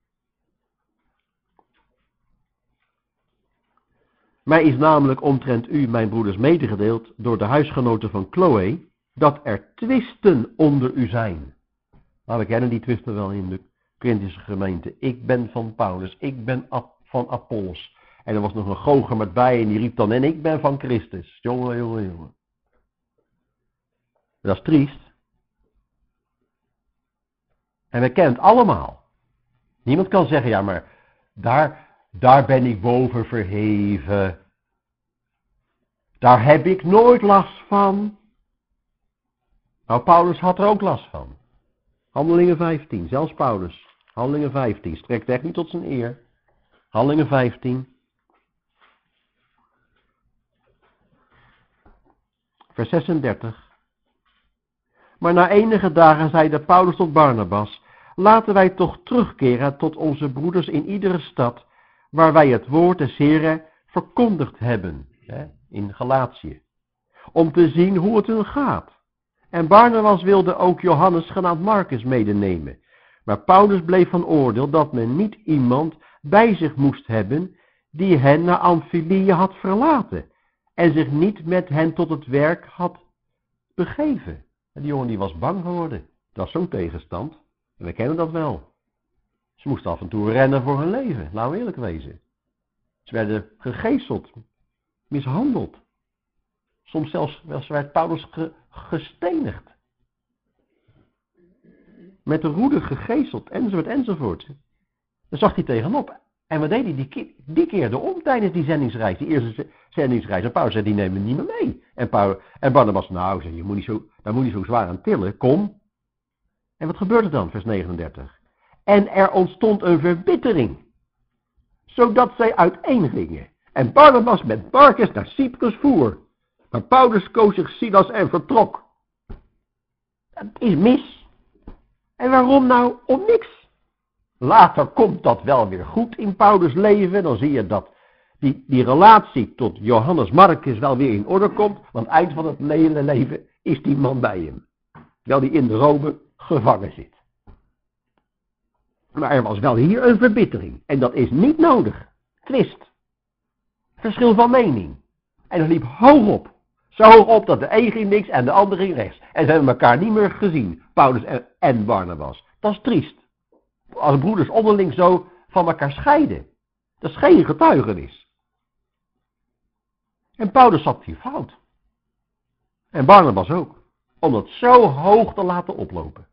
Mij is namelijk omtrent u, mijn broeders, medegedeeld door de huisgenoten van Chloe, dat er twisten onder u zijn. Nou, we kennen die twisten wel in de Korinthische gemeente. Ik ben van Paulus, ik ben van Apollos. En er was nog een goocher met bij en die riep dan, en ik ben van Christus. Jongen, jongen, jongen. Dat is triest. En we kennen het allemaal. Niemand kan zeggen, ja maar daar, daar ben ik boven verheven. Daar heb ik nooit last van. Nou, Paulus had er ook last van. Handelingen vijftien, zelfs Paulus. Handelingen vijftien, strekt echt niet tot zijn eer. Handelingen vijftien. Vers zesendertig. Maar na enige dagen zeide Paulus tot Barnabas, laten wij toch terugkeren tot onze broeders in iedere stad, waar wij het woord des Heren verkondigd hebben, hè, in Galatië, om te zien hoe het hun gaat. En Barnabas wilde ook Johannes genaamd Marcus medenemen, maar Paulus bleef van oordeel dat men niet iemand bij zich moest hebben die hen naar Amfilië had verlaten en zich niet met hen tot het werk had begeven. En die jongen die was bang geworden. Dat was zo'n tegenstand. En we kennen dat wel. Ze moesten af en toe rennen voor hun leven. Laten we eerlijk wezen. Ze werden gegeeseld. Mishandeld. Soms zelfs werd Paulus ge, gestenigd. Met de roede gegeeseld. Enzovoort enzovoort. Daar zag hij tegenop. En wat deed hij? Die, die keerde om tijdens die zendingsreis. Die eerste zendingsreis. En Paulus zei, die nemen niet meer mee. En, Paulus, en Barnabas, nou, zei, je moet niet zo, daar moet niet zo zwaar aan tillen. Kom. En wat gebeurde dan? Vers negenendertig. En er ontstond een verbittering. Zodat zij uiteengingen. En Barnabas met Marcus naar Cyprus voer. Maar Paulus koos zich Silas en vertrok. Dat is mis. En waarom nou? Om niks. Later komt dat wel weer goed in Paulus' leven. Dan zie je dat die, die relatie tot Johannes Marcus wel weer in orde komt. Want eind van het hele leven is die man bij hem. Terwijl die in de Rome gevangen zit. Maar er was wel hier een verbittering. En dat is niet nodig. Twist. Verschil van mening. En dat liep hoog op. Zo hoog op dat de een ging links en de ander ging rechts. En ze hebben elkaar niet meer gezien. Paulus en, en Barnabas. Dat is triest. Als broeders onderling zo van elkaar scheiden. Dat is geen getuigenis. En Paulus zat hier fout. En Barnabas ook. Om dat zo hoog te laten oplopen.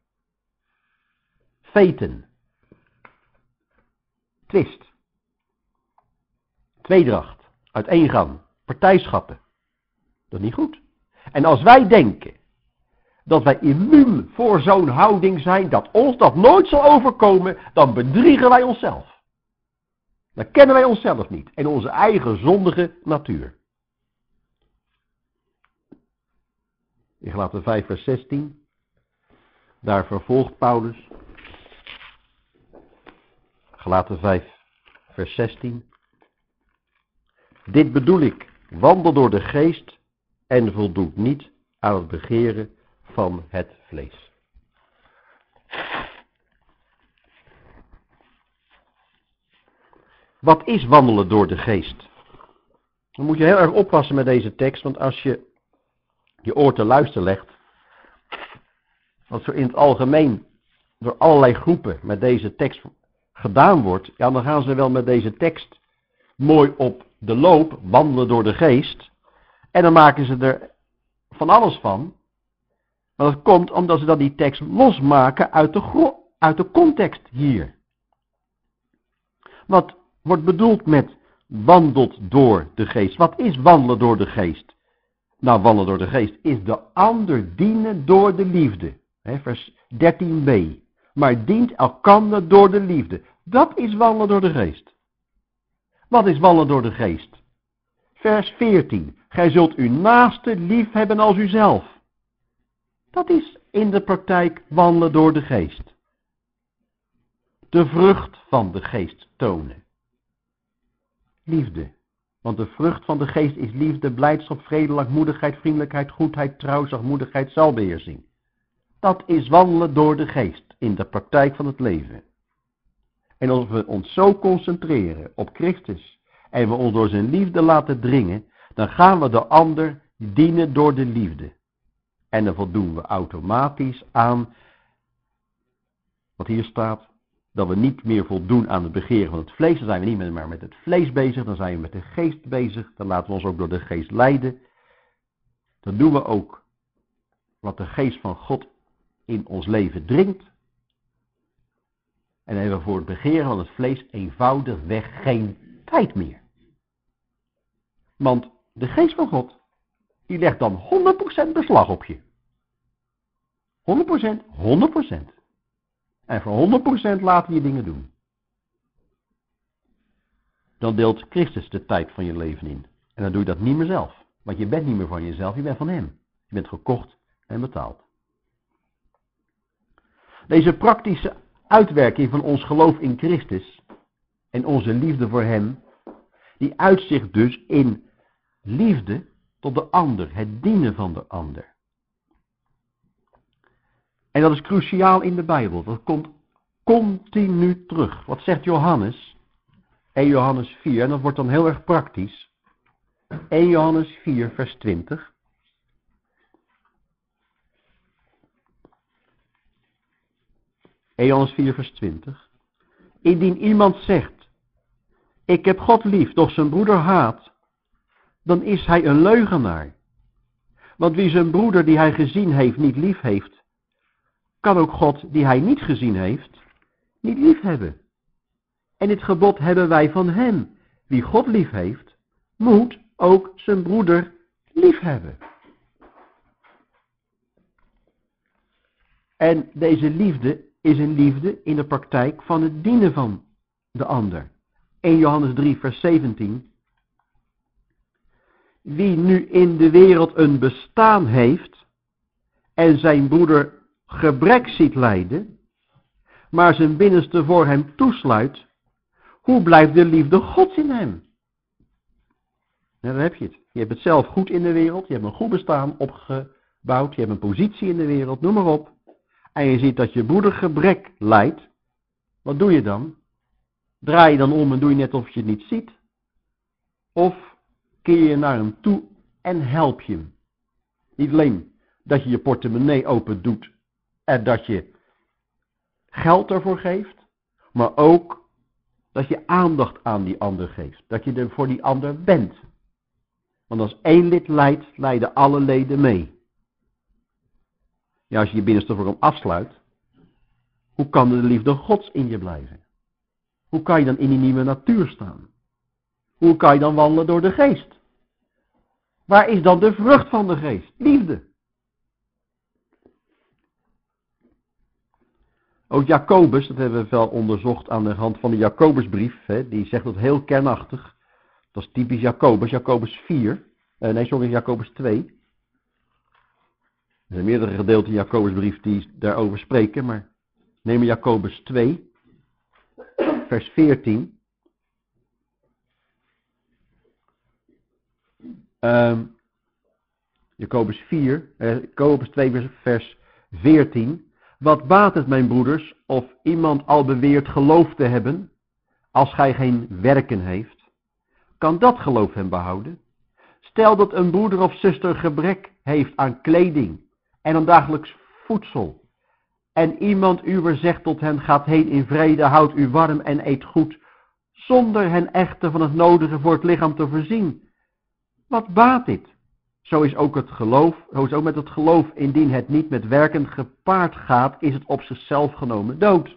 Veten. Twist. Tweedracht. Uiteengaan. Partijschappen. Dat is niet goed. En als wij denken dat wij immuun voor zo'n houding zijn, dat ons dat nooit zal overkomen, dan bedriegen wij onszelf. Dan kennen wij onszelf niet en onze eigen zondige natuur. In Galaten vijf vers zestien, daar vervolgt Paulus. Galaten vijf vers zestien. Dit bedoel ik, wandel door de geest en voldoet niet aan het begeren van het vlees. Wat is wandelen door de geest? Dan moet je heel erg oppassen met deze tekst, want als je je oor te luisteren legt, wat zo in het algemeen door allerlei groepen met deze tekst gedaan wordt, ja, dan gaan ze wel met deze tekst mooi op de loop, wandelen door de geest, en dan maken ze er van alles van. Maar dat komt omdat ze dan die tekst losmaken uit de, gro- uit de context hier. Wat wordt bedoeld met wandelt door de geest? Wat is wandelen door de geest? Nou, wandelen door de geest is de ander dienen door de liefde. He, vers dertien b. Maar dient elkander door de liefde. Dat is wandelen door de geest. Wat is wandelen door de geest? Vers veertien. Gij zult uw naaste lief hebben als uzelf. Dat is in de praktijk wandelen door de geest. De vrucht van de geest tonen. Liefde. Want de vrucht van de geest is liefde, blijdschap, vrede, langmoedigheid, vriendelijkheid, goedheid, trouw, zachtmoedigheid, zelfbeheersing. Dat is wandelen door de geest in de praktijk van het leven. En als we ons zo concentreren op Christus en we ons door zijn liefde laten dringen, dan gaan we de ander dienen door de liefde. En dan voldoen we automatisch aan wat hier staat, dat we niet meer voldoen aan het begeren van het vlees. Dan zijn we niet meer met het vlees bezig, dan zijn we met de geest bezig. Dan laten we ons ook door de geest leiden. Dan doen we ook wat de geest van God in ons leven dringt. En dan hebben we voor het begeren van het vlees eenvoudigweg geen tijd meer. Want de geest van God, die legt dan honderd procent beslag op je. honderd procent, honderd procent. En voor honderd procent laten je dingen doen. Dan deelt Christus de tijd van je leven in. En dan doe je dat niet meer zelf. Want je bent niet meer van jezelf, je bent van hem. Je bent gekocht en betaald. Deze praktische uitwerking van ons geloof in Christus en onze liefde voor hem, die uitzicht dus in liefde tot de ander, het dienen van de ander. En dat is cruciaal in de Bijbel. Dat komt continu terug. Wat zegt Johannes? eerste Johannes vier, en dat wordt dan heel erg praktisch. eerste Johannes vier, vers twintig. eerste Johannes vier, vers twintig. Indien iemand zegt, ik heb God lief, doch zijn broeder haat, dan is hij een leugenaar. Want wie zijn broeder die hij gezien heeft niet lief heeft, kan ook God die hij niet gezien heeft, niet lief hebben. En dit gebod hebben wij van hem. Wie God lief heeft, moet ook zijn broeder lief hebben. En deze liefde is een liefde in de praktijk van het dienen van de ander. eerste Johannes drie, vers zeventien. Wie nu in de wereld een bestaan heeft en zijn broeder gebrek ziet lijden, maar zijn binnenste voor hem toesluit, hoe blijft de liefde Gods in hem? Nou, dan heb je het. Je hebt het zelf goed in de wereld, je hebt een goed bestaan opgebouwd, je hebt een positie in de wereld, noem maar op. En je ziet dat je broeder gebrek lijdt. Wat doe je dan? Draai je dan om en doe je net of je het niet ziet? Of keer je naar hem toe en help je hem? Niet alleen dat je je portemonnee open doet en dat je geld ervoor geeft, maar ook dat je aandacht aan die ander geeft. Dat je er voor die ander bent. Want als één lid lijdt, lijden alle leden mee. Ja, als je je binnenste voor hem afsluit, hoe kan de liefde Gods in je blijven? Hoe kan je dan in die nieuwe natuur staan? Hoe kan je dan wandelen door de geest? Waar is dan de vrucht van de geest? Liefde. Ook Jacobus, dat hebben we wel onderzocht aan de hand van de Jacobusbrief, hè, die zegt dat heel kernachtig. Dat is typisch Jacobus, Jacobus vier, eh, nee sorry, Jacobus twee. Er zijn meerdere gedeelten in Jacobusbrief die daarover spreken, maar neem Jacobus twee, vers veertien. Um, Jacobus vier, eh, Jacobus twee, vers veertien. Wat baat het, mijn broeders, of iemand al beweert geloof te hebben, als gij geen werken heeft? Kan dat geloof hem behouden? Stel dat een broeder of zuster gebrek heeft aan kleding en aan dagelijks voedsel, en iemand uwer zegt tot hen, gaat heen in vrede, houd u warm en eet goed, zonder hen echter van het nodige voor het lichaam te voorzien. Wat baat dit? Zo is ook het geloof, zo is ook met het geloof, indien het niet met werken gepaard gaat, is het op zichzelf genomen dood.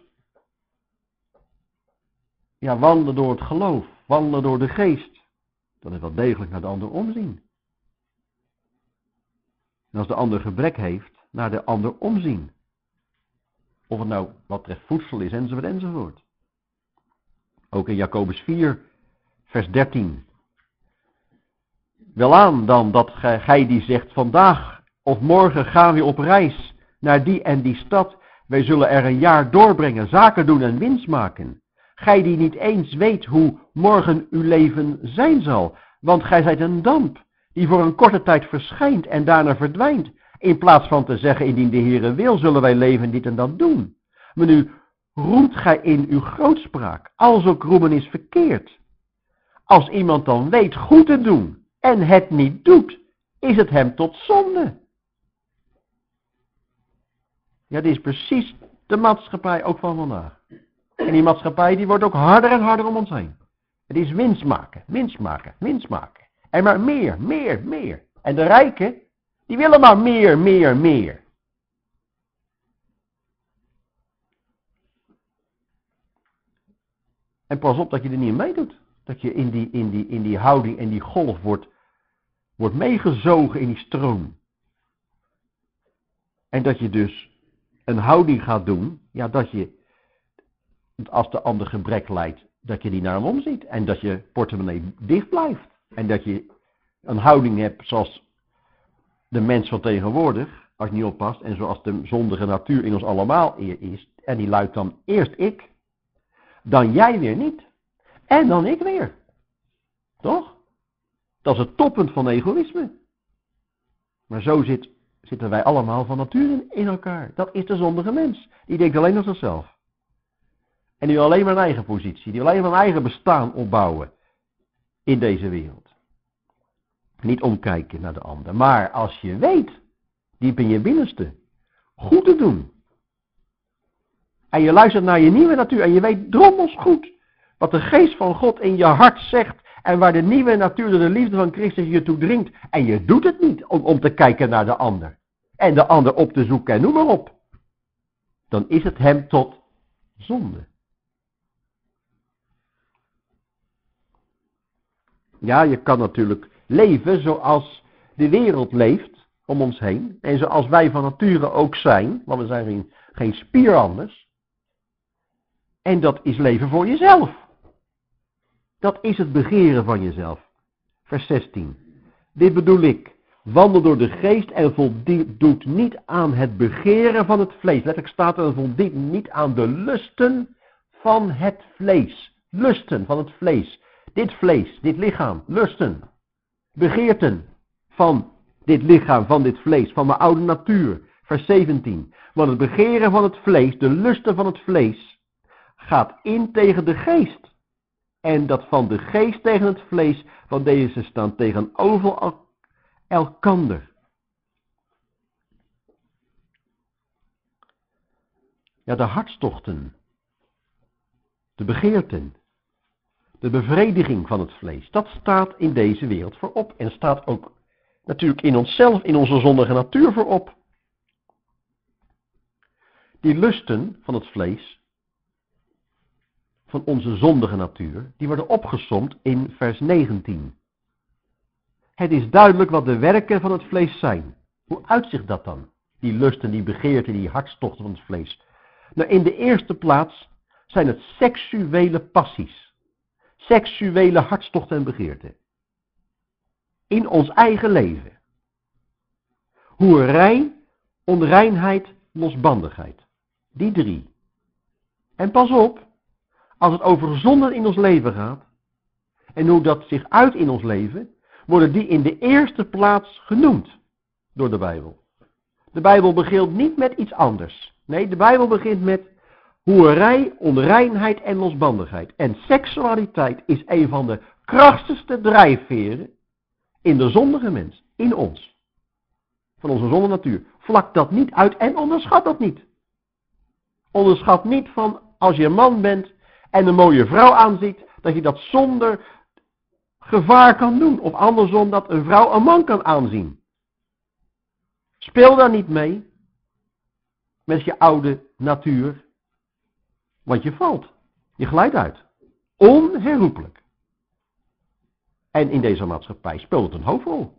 Ja, wandelen door het geloof, wandelen door de geest, dat is wel degelijk naar de ander omzien. En als de ander gebrek heeft, naar de ander omzien. Of het nou wat betreft voedsel is, enzovoort, enzovoort. Ook in Jacobus vier, vers dertien. Welaan dan dat gij die zegt, vandaag of morgen gaan we op reis naar die en die stad. Wij zullen er een jaar doorbrengen, zaken doen en winst maken. Gij die niet eens weet hoe morgen uw leven zijn zal. Want gij zijt een damp, die voor een korte tijd verschijnt en daarna verdwijnt. In plaats van te zeggen, indien de Heere wil, zullen wij leven dit en dat doen. Maar nu roemt gij in uw grootspraak, als ook roemen is verkeerd. Als iemand dan weet goed te doen en het niet doet, is het hem tot zonde. Ja, dit is precies de maatschappij ook van vandaag. En die maatschappij die wordt ook harder en harder om ons heen. Het is winst maken, winst maken, winst maken. En maar meer, meer, meer. En de rijken, die willen maar meer, meer, meer. En pas op dat je er niet meedoet. Dat je in die, in die, in die houding en die golf wordt, wordt meegezogen in die stroom. En dat je dus een houding gaat doen, ja, dat je, als de ander gebrek lijdt, dat je die naar hem omziet. En dat je portemonnee dicht blijft. En dat je een houding hebt zoals de mens van tegenwoordig, als je niet oppast, en zoals de zondige natuur in ons allemaal is. En die luidt dan eerst ik, dan jij weer niet, en dan ik weer. Toch? Dat is het toppunt van egoïsme. Maar zo zit, zitten wij allemaal van nature in elkaar. Dat is de zondige mens. Die denkt alleen aan zichzelf. En die wil alleen maar een eigen positie. Die wil alleen maar een eigen bestaan opbouwen in deze wereld. Niet omkijken naar de ander. Maar als je weet, diep in je binnenste, goed te doen. En je luistert naar je nieuwe natuur en je weet drommels goed wat de geest van God in je hart zegt. En waar de nieuwe natuur door de liefde van Christus je toe dringt. En je doet het niet om, om te kijken naar de ander. En de ander op te zoeken en noem maar op. Dan is het hem tot zonde. Ja, je kan natuurlijk leven zoals de wereld leeft om ons heen. En zoals wij van nature ook zijn. Want we zijn geen, geen spier anders. En dat is leven voor jezelf. Dat is het begeren van jezelf. Vers zestien. Dit bedoel ik. Wandel door de geest en voldoet niet aan het begeren van het vlees. Letterlijk staat er, voldoet niet aan de lusten van het vlees. Lusten van het vlees. Dit vlees, dit lichaam, lusten. Begeerten van dit lichaam, van dit vlees, van mijn oude natuur. Vers zeventien. Want het begeren van het vlees, de lusten van het vlees, gaat in tegen de geest. En dat van de geest tegen het vlees, van deze staan tegenover el- elkander. Ja, de hartstochten, de begeerten, de bevrediging van het vlees, dat staat in deze wereld voorop. En staat ook natuurlijk in onszelf, in onze zondige natuur voorop. Die lusten van het vlees, van onze zondige natuur, die worden opgesomd in vers negentien. Het is duidelijk wat de werken van het vlees zijn. Hoe uitzicht dat dan? Die lusten, die begeerten, die hartstochten van het vlees. Nou, in de eerste plaats zijn het seksuele passies. Seksuele hartstochten en begeerten. In ons eigen leven. Hoerij, onreinheid, losbandigheid. Die drie. En pas op, als het over zonden in ons leven gaat, en hoe dat zich uit in ons leven, worden die in de eerste plaats genoemd door de Bijbel. De Bijbel begint niet met iets anders. Nee, de Bijbel begint met hoerij, onreinheid en losbandigheid. En seksualiteit is een van de krachtigste drijfveren in de zondige mens, in ons. Van onze zondige natuur. Vlak dat niet uit en onderschat dat niet. Onderschat niet van als je een man bent en een mooie vrouw aanziet, dat je dat zonder gevaar kan doen. Of andersom, dat een vrouw een man kan aanzien. Speel daar niet mee met je oude natuur, want je valt. Je glijdt uit. Onherroepelijk. En in deze maatschappij speelt het een hoofdrol.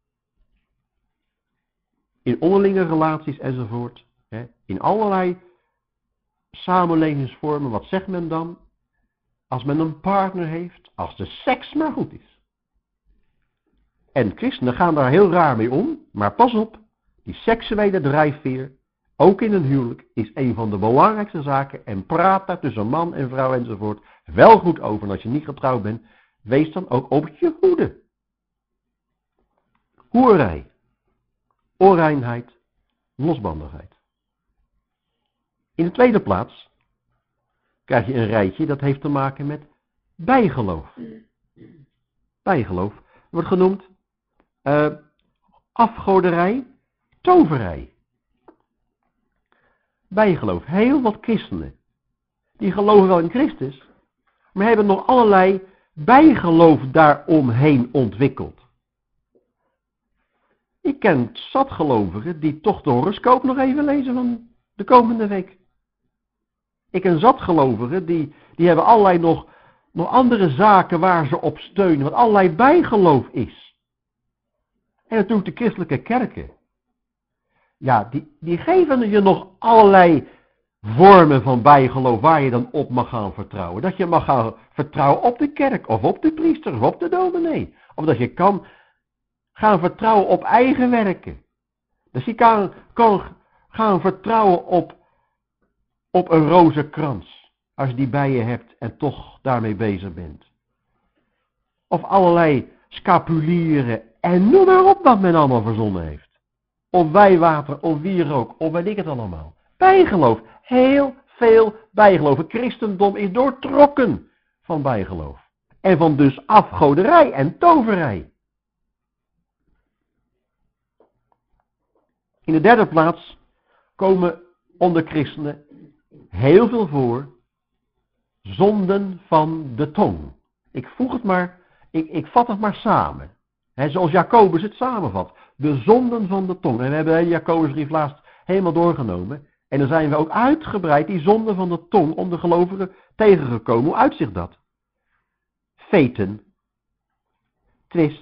In onderlinge relaties enzovoort. Hè, in allerlei samenlevingsvormen. Wat zegt men dan? Als men een partner heeft, als de seks maar goed is. En christenen gaan daar heel raar mee om, maar pas op, die seksuele drijfveer, ook in een huwelijk, is een van de belangrijkste zaken en praat daar tussen man en vrouw enzovoort wel goed over. En als je niet getrouwd bent, wees dan ook op je hoede. Hoerij. onreinheid, losbandigheid. In de tweede plaats krijg je een rijtje dat heeft te maken met bijgeloof. Bijgeloof wordt genoemd uh, afgoderij, toverij. Bijgeloof. Heel wat christenen, die geloven wel in Christus, maar hebben nog allerlei bijgeloof daaromheen ontwikkeld. Ik ken zat gelovigen die toch de horoscoop nog even lezen van de komende week. Ik ken zat gelovigen die, die hebben allerlei nog, nog andere zaken waar ze op steunen, wat allerlei bijgeloof is. En natuurlijk de christelijke kerken. Ja, die, die geven je nog allerlei vormen van bijgeloof waar je dan op mag gaan vertrouwen. Dat je mag gaan vertrouwen op de kerk, of op de priester, of op de dominee. Of dat je kan gaan vertrouwen op eigen werken. Dus je kan, kan gaan vertrouwen op, op een rozenkrans, als je die bij je hebt en toch daarmee bezig bent. Of allerlei scapulieren en noem maar op wat men allemaal verzonnen heeft. Of wijwater, of wierook, of weet ik het allemaal. Bijgeloof, heel veel bijgeloof. Het christendom is doortrokken van bijgeloof. En van dus afgoderij en toverij. In de derde plaats komen onder christenen heel veel voor zonden van de tong. Ik voeg het maar, ik, ik vat het maar samen. He, zoals Jacobus het samenvat. De zonden van de tong. En we hebben de Jacobusbrief laatst helemaal doorgenomen. En dan zijn we ook uitgebreid die zonden van de tong om de gelovigen tegengekomen. Hoe uitzicht dat? Veten, twist,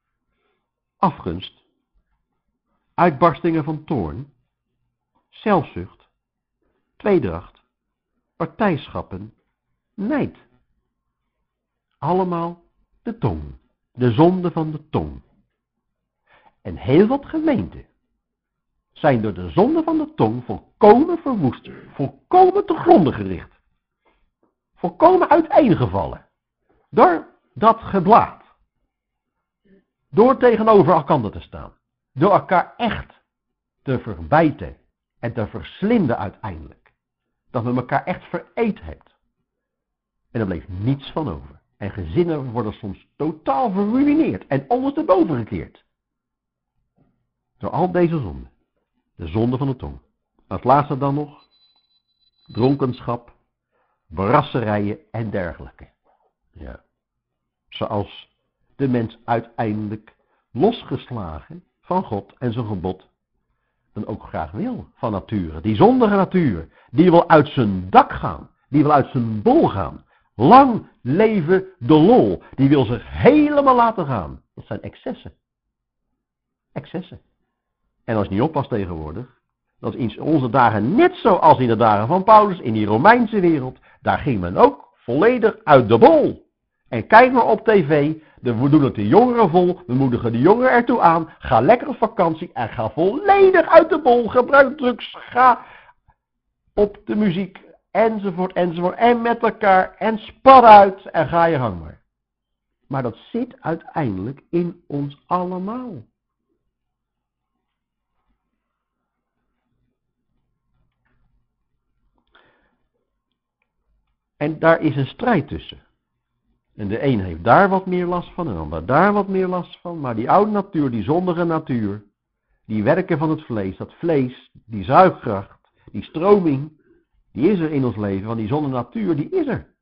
afgunst, uitbarstingen van toorn, zelfzucht, tweedracht, partijschappen, nijd. Allemaal de tong. De zonde van de tong. En heel wat gemeenten zijn door de zonde van de tong volkomen verwoest, volkomen te gronden gericht, volkomen uiteengevallen. Door dat geblaat. Door tegenover elkaar te staan. Door elkaar echt te verbijten en te verslinden uiteindelijk. Dat men elkaar echt vereet hebt. En er bleef niets van over. En gezinnen worden soms totaal verruineerd en ondersteboven gekeerd. Door al deze zonden. De zonde van de tong. Als laatste dan nog dronkenschap, brasserijen en dergelijke. Ja. Zoals de mens uiteindelijk losgeslagen van God en zijn gebod dan ook graag wil van nature. Die zondige natuur, die wil uit zijn dak gaan, die wil uit zijn bol gaan. Lang leven de lol, die wil zich helemaal laten gaan. Dat zijn excessen. Excessen. En als je niet oppast tegenwoordig, dat is in onze dagen net zoals in de dagen van Paulus, in die Romeinse wereld, daar ging men ook volledig uit de bol. En kijk maar op tv, we doen het de jongeren vol, we moedigen de jongeren ertoe aan, ga lekker op vakantie en ga volledig uit de bol, gebruik drugs, ga op de muziek, enzovoort, enzovoort, en met elkaar, en spat uit, en ga je gang maar. Maar dat zit uiteindelijk in ons allemaal. En daar is een strijd tussen. En de een heeft daar wat meer last van, en de ander daar wat meer last van. Maar die oude natuur, die zondige natuur, die werken van het vlees, dat vlees, die zuigkracht, die stroming, die is er in ons leven, want die zondige natuur, die is er.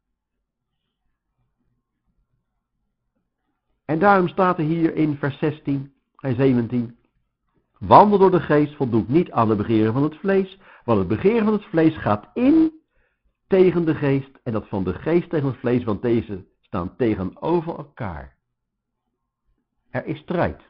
En daarom staat er hier in vers zestien en zeventien. Wandel door de geest, voldoet niet aan de begeren van het vlees, want het begeren van het vlees gaat in tegen de geest en dat van de geest tegen het vlees, want deze staan tegenover elkaar. Er is strijd.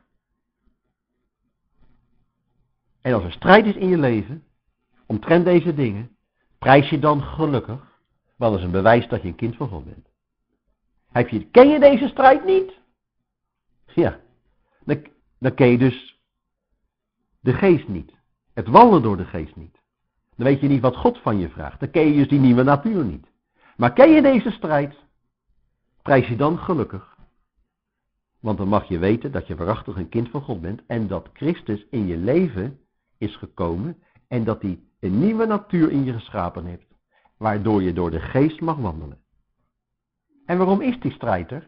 En als er strijd is in je leven, omtrent deze dingen, prijs je dan gelukkig, want dat is een bewijs dat je een kind van God bent. Heb je, ken je deze strijd niet? Ja, dan, dan ken je dus de geest niet. Het wandelen door de geest niet. Dan weet je niet wat God van je vraagt. Dan ken je dus die nieuwe natuur niet. Maar ken je deze strijd, prijs je dan gelukkig. Want dan mag je weten dat je waarachtig een kind van God bent en dat Christus in je leven is gekomen en dat hij een nieuwe natuur in je geschapen heeft, waardoor je door de geest mag wandelen. En waarom is die strijd er?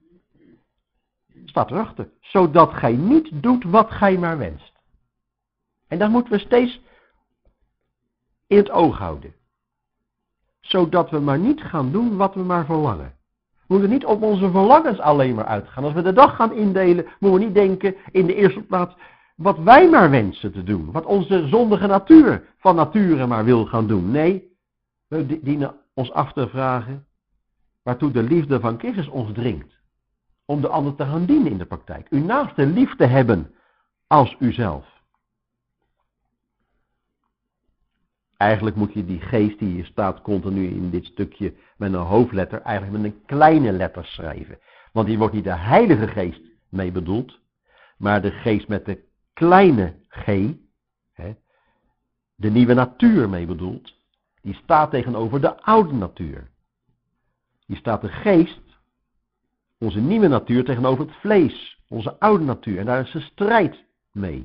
Staat erachter. Zodat gij niet doet wat gij maar wenst. En dat moeten we steeds in het oog houden. Zodat we maar niet gaan doen wat we maar verlangen. We moeten niet op onze verlangens alleen maar uitgaan. Als we de dag gaan indelen, moeten we niet denken in de eerste plaats wat wij maar wensen te doen. Wat onze zondige natuur van nature maar wil gaan doen. Nee, we dienen ons af te vragen waartoe de liefde van Christus ons dringt. Om de ander te gaan dienen in de praktijk. Uw naaste lief te hebben als uzelf. Eigenlijk moet je die geest die hier staat continu in dit stukje met een hoofdletter eigenlijk met een kleine letter schrijven. Want hier wordt niet de Heilige Geest mee bedoeld, maar de geest met de kleine g, hè, de nieuwe natuur mee bedoeld. Die staat tegenover de oude natuur. Hier staat de geest, onze nieuwe natuur, tegenover het vlees, onze oude natuur. En daar is een strijd mee.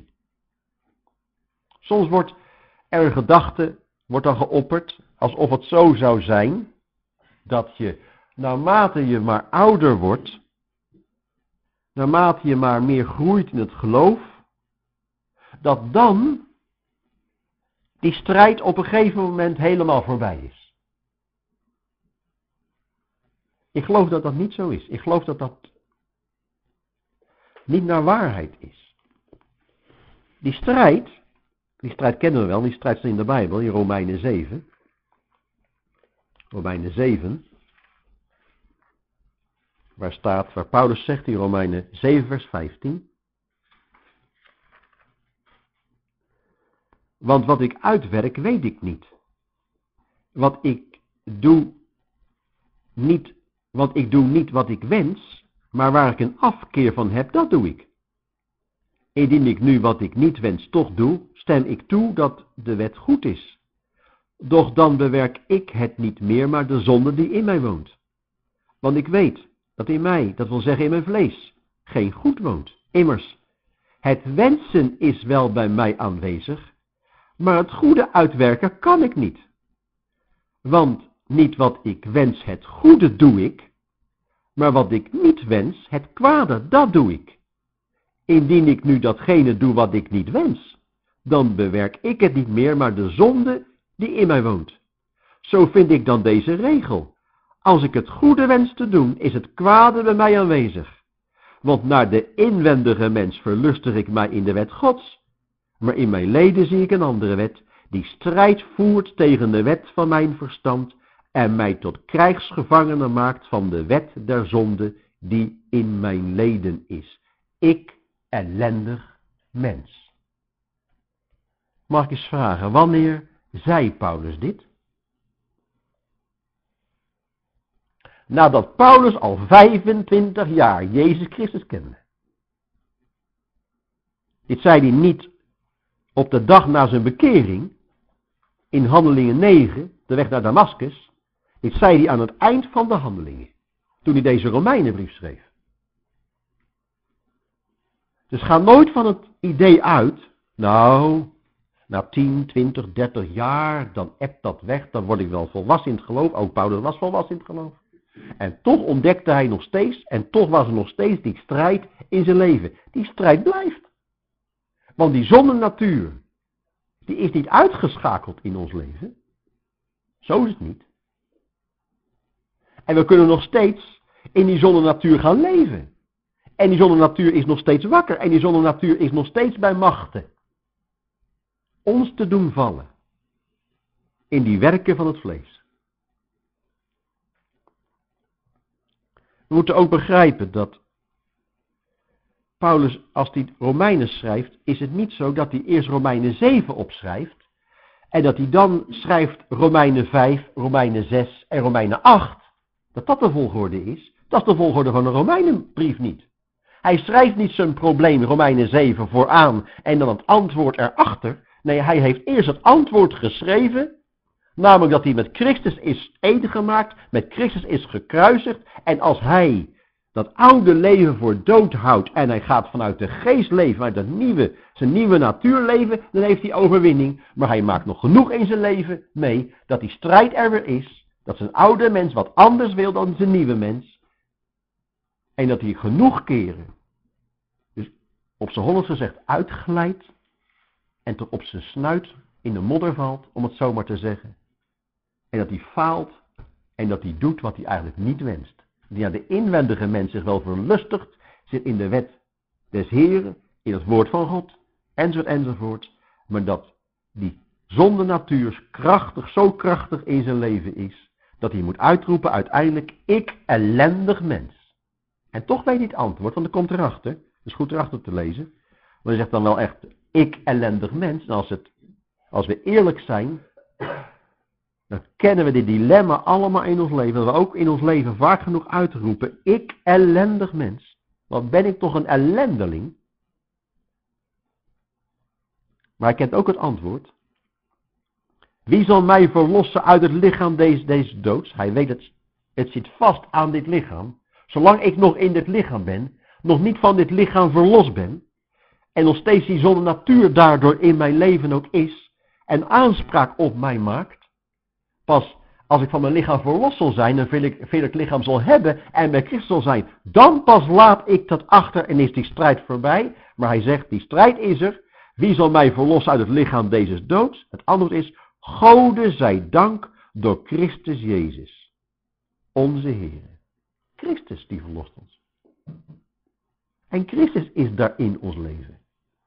Soms wordt er een gedachte, wordt dan geopperd, alsof het zo zou zijn, dat je, naarmate je maar ouder wordt, naarmate je maar meer groeit in het geloof, dat dan die strijd op een gegeven moment helemaal voorbij is. Ik geloof dat dat niet zo is. Ik geloof dat dat niet naar waarheid is. Die strijd, die strijd kennen we wel, die strijd staat in de Bijbel, in Romeinen zeven. Romeinen zeven. Waar staat, waar Paulus zegt in Romeinen zeven vers vijftien. Want wat ik uitwerk, weet ik niet. Wat ik doe niet, want ik doe niet wat ik wens, maar waar ik een afkeer van heb, dat doe ik. Indien ik nu wat ik niet wens toch doe, stem ik toe dat de wet goed is. Doch dan bewerk ik het niet meer, maar de zonde die in mij woont. Want ik weet dat in mij, dat wil zeggen in mijn vlees, geen goed woont. Immers, het wensen is wel bij mij aanwezig, maar het goede uitwerken kan ik niet. Want niet wat ik wens, het goede doe ik, maar wat ik niet wens, het kwade, dat doe ik. Indien ik nu datgene doe wat ik niet wens, dan bewerk ik het niet meer, maar de zonde die in mij woont. Zo vind ik dan deze regel. Als ik het goede wens te doen, is het kwade bij mij aanwezig. Want naar de inwendige mens verlustig ik mij in de wet Gods, maar in mijn leden zie ik een andere wet, die strijd voert tegen de wet van mijn verstand en mij tot krijgsgevangene maakt van de wet der zonde die in mijn leden is. Ik, ellendig mens. Mag ik eens vragen, wanneer zei Paulus dit? Nadat Paulus al vijfentwintig jaar Jezus Christus kende. Dit zei hij niet op de dag na zijn bekering, in Handelingen negen, de weg naar Damaskus. Dit zei hij aan het eind van de Handelingen, toen hij deze Romeinenbrief schreef. Dus ga nooit van het idee uit, nou, na tien, twintig, dertig jaar, dan ebt dat weg, dan word ik wel volwassen in het geloof. Ook Paulus was volwassen in het geloof. En toch ontdekte hij nog steeds, en toch was er nog steeds die strijd in zijn leven. Die strijd blijft. Want die zondennatuur, die is niet uitgeschakeld in ons leven. Zo is het niet. En we kunnen nog steeds in die zondennatuur gaan leven. En die zondennatuur is nog steeds wakker. En die zondennatuur is nog steeds bij machten. Ons te doen vallen. In die werken van het vlees. We moeten ook begrijpen dat Paulus, als hij Romeinen schrijft, is het niet zo dat hij eerst Romeinen zeven opschrijft en dat hij dan schrijft Romeinen vijf, Romeinen zes en Romeinen acht. Dat dat de volgorde is. Dat is de volgorde van een Romeinenbrief niet. Hij schrijft niet zijn probleem Romeinen zeven vooraan en dan het antwoord erachter. Nee, hij heeft eerst het antwoord geschreven, namelijk dat hij met Christus is één gemaakt, met Christus is gekruisigd en als hij dat oude leven voor dood houdt en hij gaat vanuit de geest leven, vanuit dat nieuwe, zijn nieuwe natuur leven, dan heeft hij overwinning. Maar hij maakt nog genoeg in zijn leven mee dat die strijd er weer is, dat zijn oude mens wat anders wil dan zijn nieuwe mens. En dat hij genoeg keren, dus op zijn Hollands gezegd, uitglijdt en tot op zijn snuit in de modder valt, om het zo maar te zeggen. En dat hij faalt en dat hij doet wat hij eigenlijk niet wenst. Die aan de inwendige mens zich wel verlustigt, zit in de wet des Heren, in het woord van God, enzovoort, enzovoort. Maar dat die zonde natuur krachtig, zo krachtig in zijn leven is, dat hij moet uitroepen uiteindelijk, ik ellendig mens. En toch weet hij het antwoord, want er komt erachter, het is goed erachter te lezen. Maar hij zegt dan wel echt, ik ellendig mens. En als, het, als we eerlijk zijn, dan kennen we dit dilemma allemaal in ons leven. Dat we ook in ons leven vaak genoeg uitroepen, ik ellendig mens. Wat ben ik toch een ellendeling? Maar hij kent ook het antwoord. Wie zal mij verlossen uit het lichaam deze, deze doods? Hij weet het, het zit vast aan dit lichaam. Zolang ik nog in dit lichaam ben, nog niet van dit lichaam verlost ben, en nog steeds die zonde natuur daardoor in mijn leven ook is, en aanspraak op mij maakt, pas als ik van mijn lichaam verlost zal zijn, en veel ik, veel ik lichaam zal hebben, en bij Christus zal zijn, dan pas laat ik dat achter en is die strijd voorbij. Maar hij zegt, die strijd is er. Wie zal mij verlossen uit het lichaam deze doods? Het antwoord is, Gode zij dank door Christus Jezus, onze Heer. Christus die verlost ons. En Christus is daarin ons leven.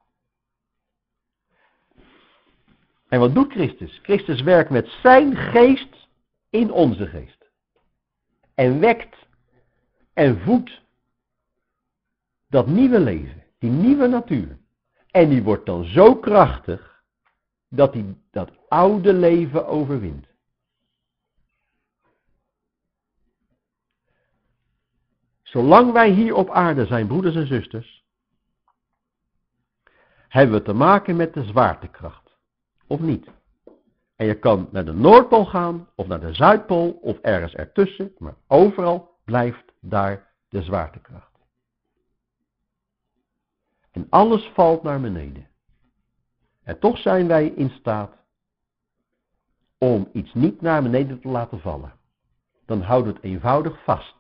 En wat doet Christus? Christus werkt met zijn geest in onze geest. En wekt en voedt dat nieuwe leven, die nieuwe natuur. En die wordt dan zo krachtig dat hij dat oude leven overwint. Zolang wij hier op aarde zijn, broeders en zusters, hebben we te maken met de zwaartekracht. Of niet? En je kan naar de Noordpool gaan, of naar de Zuidpool, of ergens ertussen, maar overal blijft daar de zwaartekracht. En alles valt naar beneden. En toch zijn wij in staat om iets niet naar beneden te laten vallen. Dan houdt het eenvoudig vast.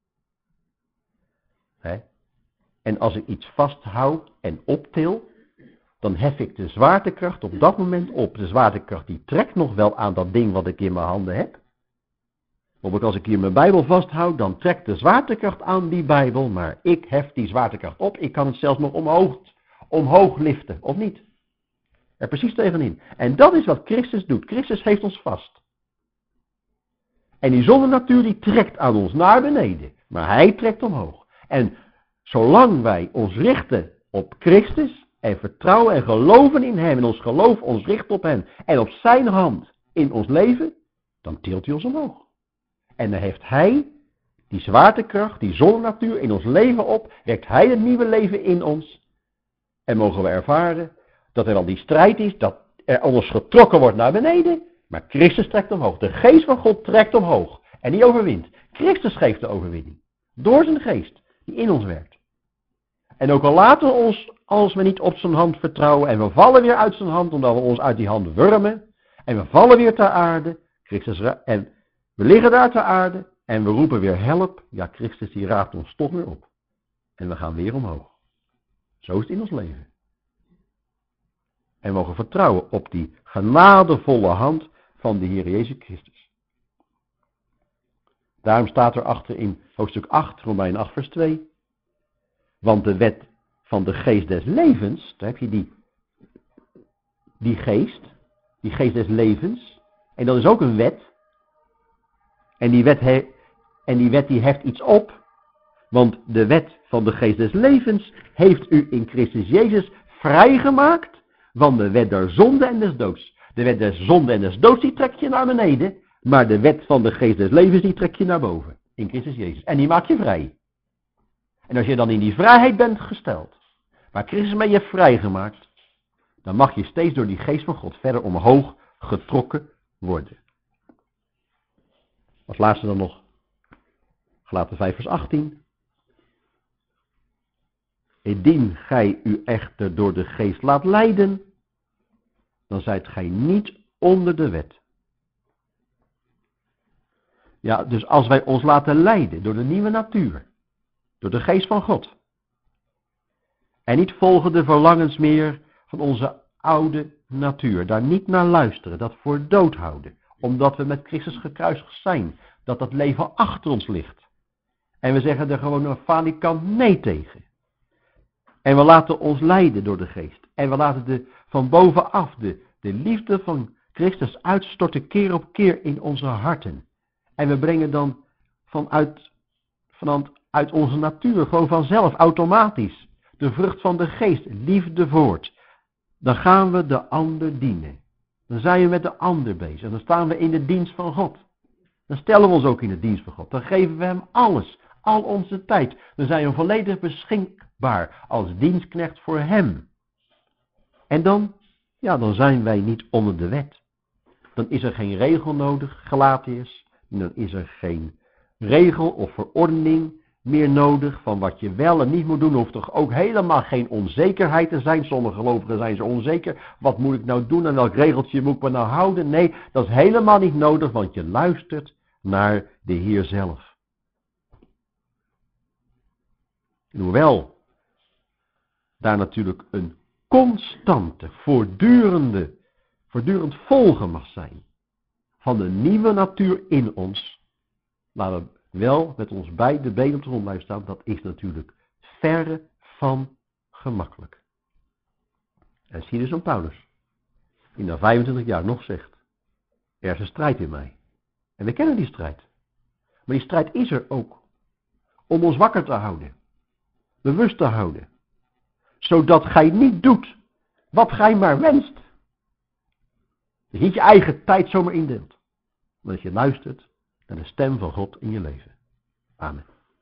He? En als ik iets vasthoud en optil, dan hef ik de zwaartekracht op dat moment op. De zwaartekracht die trekt nog wel aan dat ding wat ik in mijn handen heb. Bijvoorbeeld als ik hier mijn Bijbel vasthoud, dan trekt de zwaartekracht aan die Bijbel, maar ik hef die zwaartekracht op. Ik kan het zelfs nog omhoog, omhoog liften, of niet? Er precies tegenin. En dat is wat Christus doet. Christus heeft ons vast. En die zonnenatuur die trekt aan ons naar beneden, maar hij trekt omhoog. En zolang wij ons richten op Christus en vertrouwen en geloven in hem en ons geloof ons richt op hem en op zijn hand in ons leven, dan tilt hij ons omhoog. En dan heeft hij die zwaartekracht, die zonnenatuur in ons leven op, wekt hij het nieuwe leven in ons. En mogen we ervaren dat er al die strijd is, dat er anders getrokken wordt naar beneden, maar Christus trekt omhoog. De geest van God trekt omhoog en die overwint. Christus geeft de overwinning. Door zijn geest die in ons werkt. En ook al laten we ons, als we niet op zijn hand vertrouwen en we vallen weer uit zijn hand omdat we ons uit die hand wurmen en we vallen weer ter aarde, Christus en we liggen daar ter aarde en we roepen weer help, ja Christus die raapt ons toch weer op. En we gaan weer omhoog. Zo is het in ons leven. En we mogen vertrouwen op die genadevolle hand van de Heer Jezus Christus. Daarom staat er achter in hoofdstuk acht, Romeinen acht vers twee. Want de wet van de geest des levens, daar heb je die, die geest, die geest des levens. En dat is ook een wet. En die wet, he, en die wet die heft iets op. Want de wet van de geest des levens heeft u in Christus Jezus vrijgemaakt van de wet der zonde en des doods. De wet der zonde en des doods die trekt je naar beneden. Maar de wet van de geest des levens die trekt je naar boven. In Christus Jezus. En die maakt je vrij. En als je dan in die vrijheid bent gesteld. Waar Christus mij je vrijgemaakt. Dan mag je steeds door die geest van God verder omhoog getrokken worden. Als laatste dan nog Galaten vijf vers achttien. Indien gij u echter door de geest laat leiden, dan zijt gij niet onder de wet. Ja, dus als wij ons laten leiden door de nieuwe natuur, door de geest van God, en niet volgen de verlangens meer van onze oude natuur, daar niet naar luisteren, dat voor dood houden, omdat we met Christus gekruisigd zijn, dat dat leven achter ons ligt. En we zeggen er gewoon een falikant nee tegen. En we laten ons leiden door de geest. En we laten de, van bovenaf de, de liefde van Christus uitstorten keer op keer in onze harten. En we brengen dan vanuit, vanuit uit onze natuur, gewoon vanzelf, automatisch, de vrucht van de geest, liefde voort. Dan gaan we de ander dienen. Dan zijn we met de ander bezig. Dan staan we in de dienst van God. Dan stellen we ons ook in de dienst van God. Dan geven we hem alles, al onze tijd. Dan zijn we volledig beschikbaar als dienstknecht voor hem. En dan, ja, dan zijn wij niet onder de wet. Dan is er geen regel nodig, Galatiërs. Dan is er geen regel of verordening meer nodig van wat je wel en niet moet doen. Hoeft toch ook helemaal geen onzekerheid te zijn. Sommige gelovigen zijn zo onzeker. Wat moet ik nou doen en welk regeltje moet ik me nou houden? Nee, dat is helemaal niet nodig, want je luistert naar de Heer zelf. En hoewel daar natuurlijk een constante, voortdurende, voortdurend volgen mag zijn van de nieuwe natuur in ons, laten we wel met ons beide benen op de grond blijven staan, dat is natuurlijk verre van gemakkelijk. En zie dus aan Paulus, die na vijfentwintig jaar nog zegt, er is een strijd in mij. En we kennen die strijd. Maar die strijd is er ook om ons wakker te houden, bewust te houden, zodat gij niet doet wat gij maar wenst. Dus niet je eigen tijd zomaar indeelt, maar dat je luistert naar de stem van God in je leven. Amen.